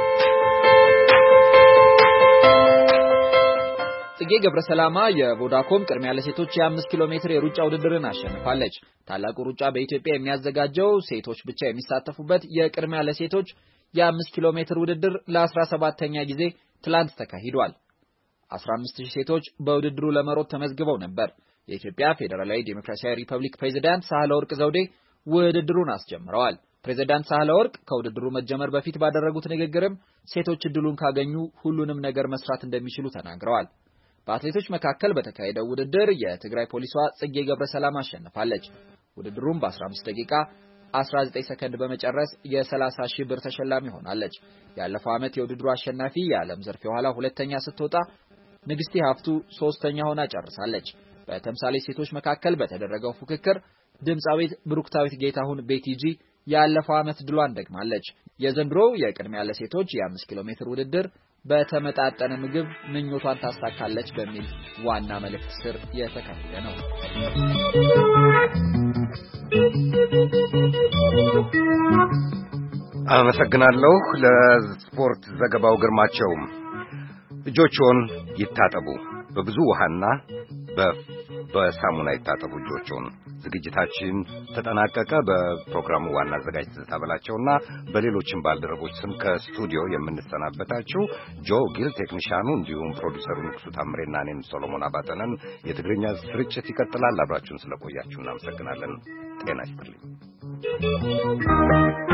ጽጌ ገብረሰላማ የቮዳኮም ቅድሚያ ለሴቶች የ5 ኪሎ ሜትር የሩጫ ውድድርን አሸንፋለች። ታላቁ ሩጫ በኢትዮጵያ የሚያዘጋጀው ሴቶች ብቻ የሚሳተፉበት የቅድሚያ ለሴቶች የ5 ኪሎ ሜትር ውድድር ለ17ኛ ጊዜ ትላንት ተካሂዷል። አስራ አምስት ሺህ ሴቶች በውድድሩ ለመሮጥ ተመዝግበው ነበር። የኢትዮጵያ ፌዴራላዊ ዲሞክራሲያዊ ሪፐብሊክ ፕሬዝዳንት ሳህለወርቅ ዘውዴ ውድድሩን አስጀምረዋል። ፕሬዝዳንት ሳህለወርቅ ከውድድሩ መጀመር በፊት ባደረጉት ንግግርም ሴቶች እድሉን ካገኙ ሁሉንም ነገር መስራት እንደሚችሉ ተናግረዋል። በአትሌቶች መካከል በተካሄደው ውድድር የትግራይ ፖሊሷ ጽጌ ገብረሰላማ አሸንፋለች። ውድድሩን በ15 ደቂቃ አስራ ዘጠኝ ሰከንድ በመጨረስ የ30 ሺህ ብር ተሸላሚ ሆናለች። ያለፈው ዓመት የውድድሩ አሸናፊ የዓለም ዘርፍ የኋላ ሁለተኛ ስትወጣ ንግስቲ ሀፍቱ ሶስተኛ ሆና ጨርሳለች። በተምሳሌ ሴቶች መካከል በተደረገው ፉክክር ድምጻዊት ብሩክታዊት ጌታሁን ቤቲጂ ያለፈው ዓመት ድሏን ደግማለች። የዘንድሮው የቅድሚያ ለሴቶች የ5 ኪሎ ሜትር ውድድር በተመጣጠነ ምግብ ምኞቷን ታሳካለች በሚል ዋና መልእክት ስር የተካሄደ ነው። አመሰግናለሁ ለስፖርት ዘገባው ግርማቸው። እጆቹን ይታጠቡ፣ በብዙ ውሃና በሳሙና ይታጠቡ እጆቹን። ዝግጅታችን ተጠናቀቀ። በፕሮግራሙ ዋና አዘጋጅ ተታበላቸውና በሌሎችም ባልደረቦች ስም ከስቱዲዮ የምንሰናበታችሁ ጆ ጊል ቴክኒሻኑ፣ እንዲሁም ፕሮዲሰሩ ንጉሱ ታምሬና እኔም ሶሎሞን አባተነን። የትግርኛ ስርጭት ይቀጥላል። አብራችሁን ስለቆያችሁ እናመሰግናለን። ጤና ይስጥልኝ።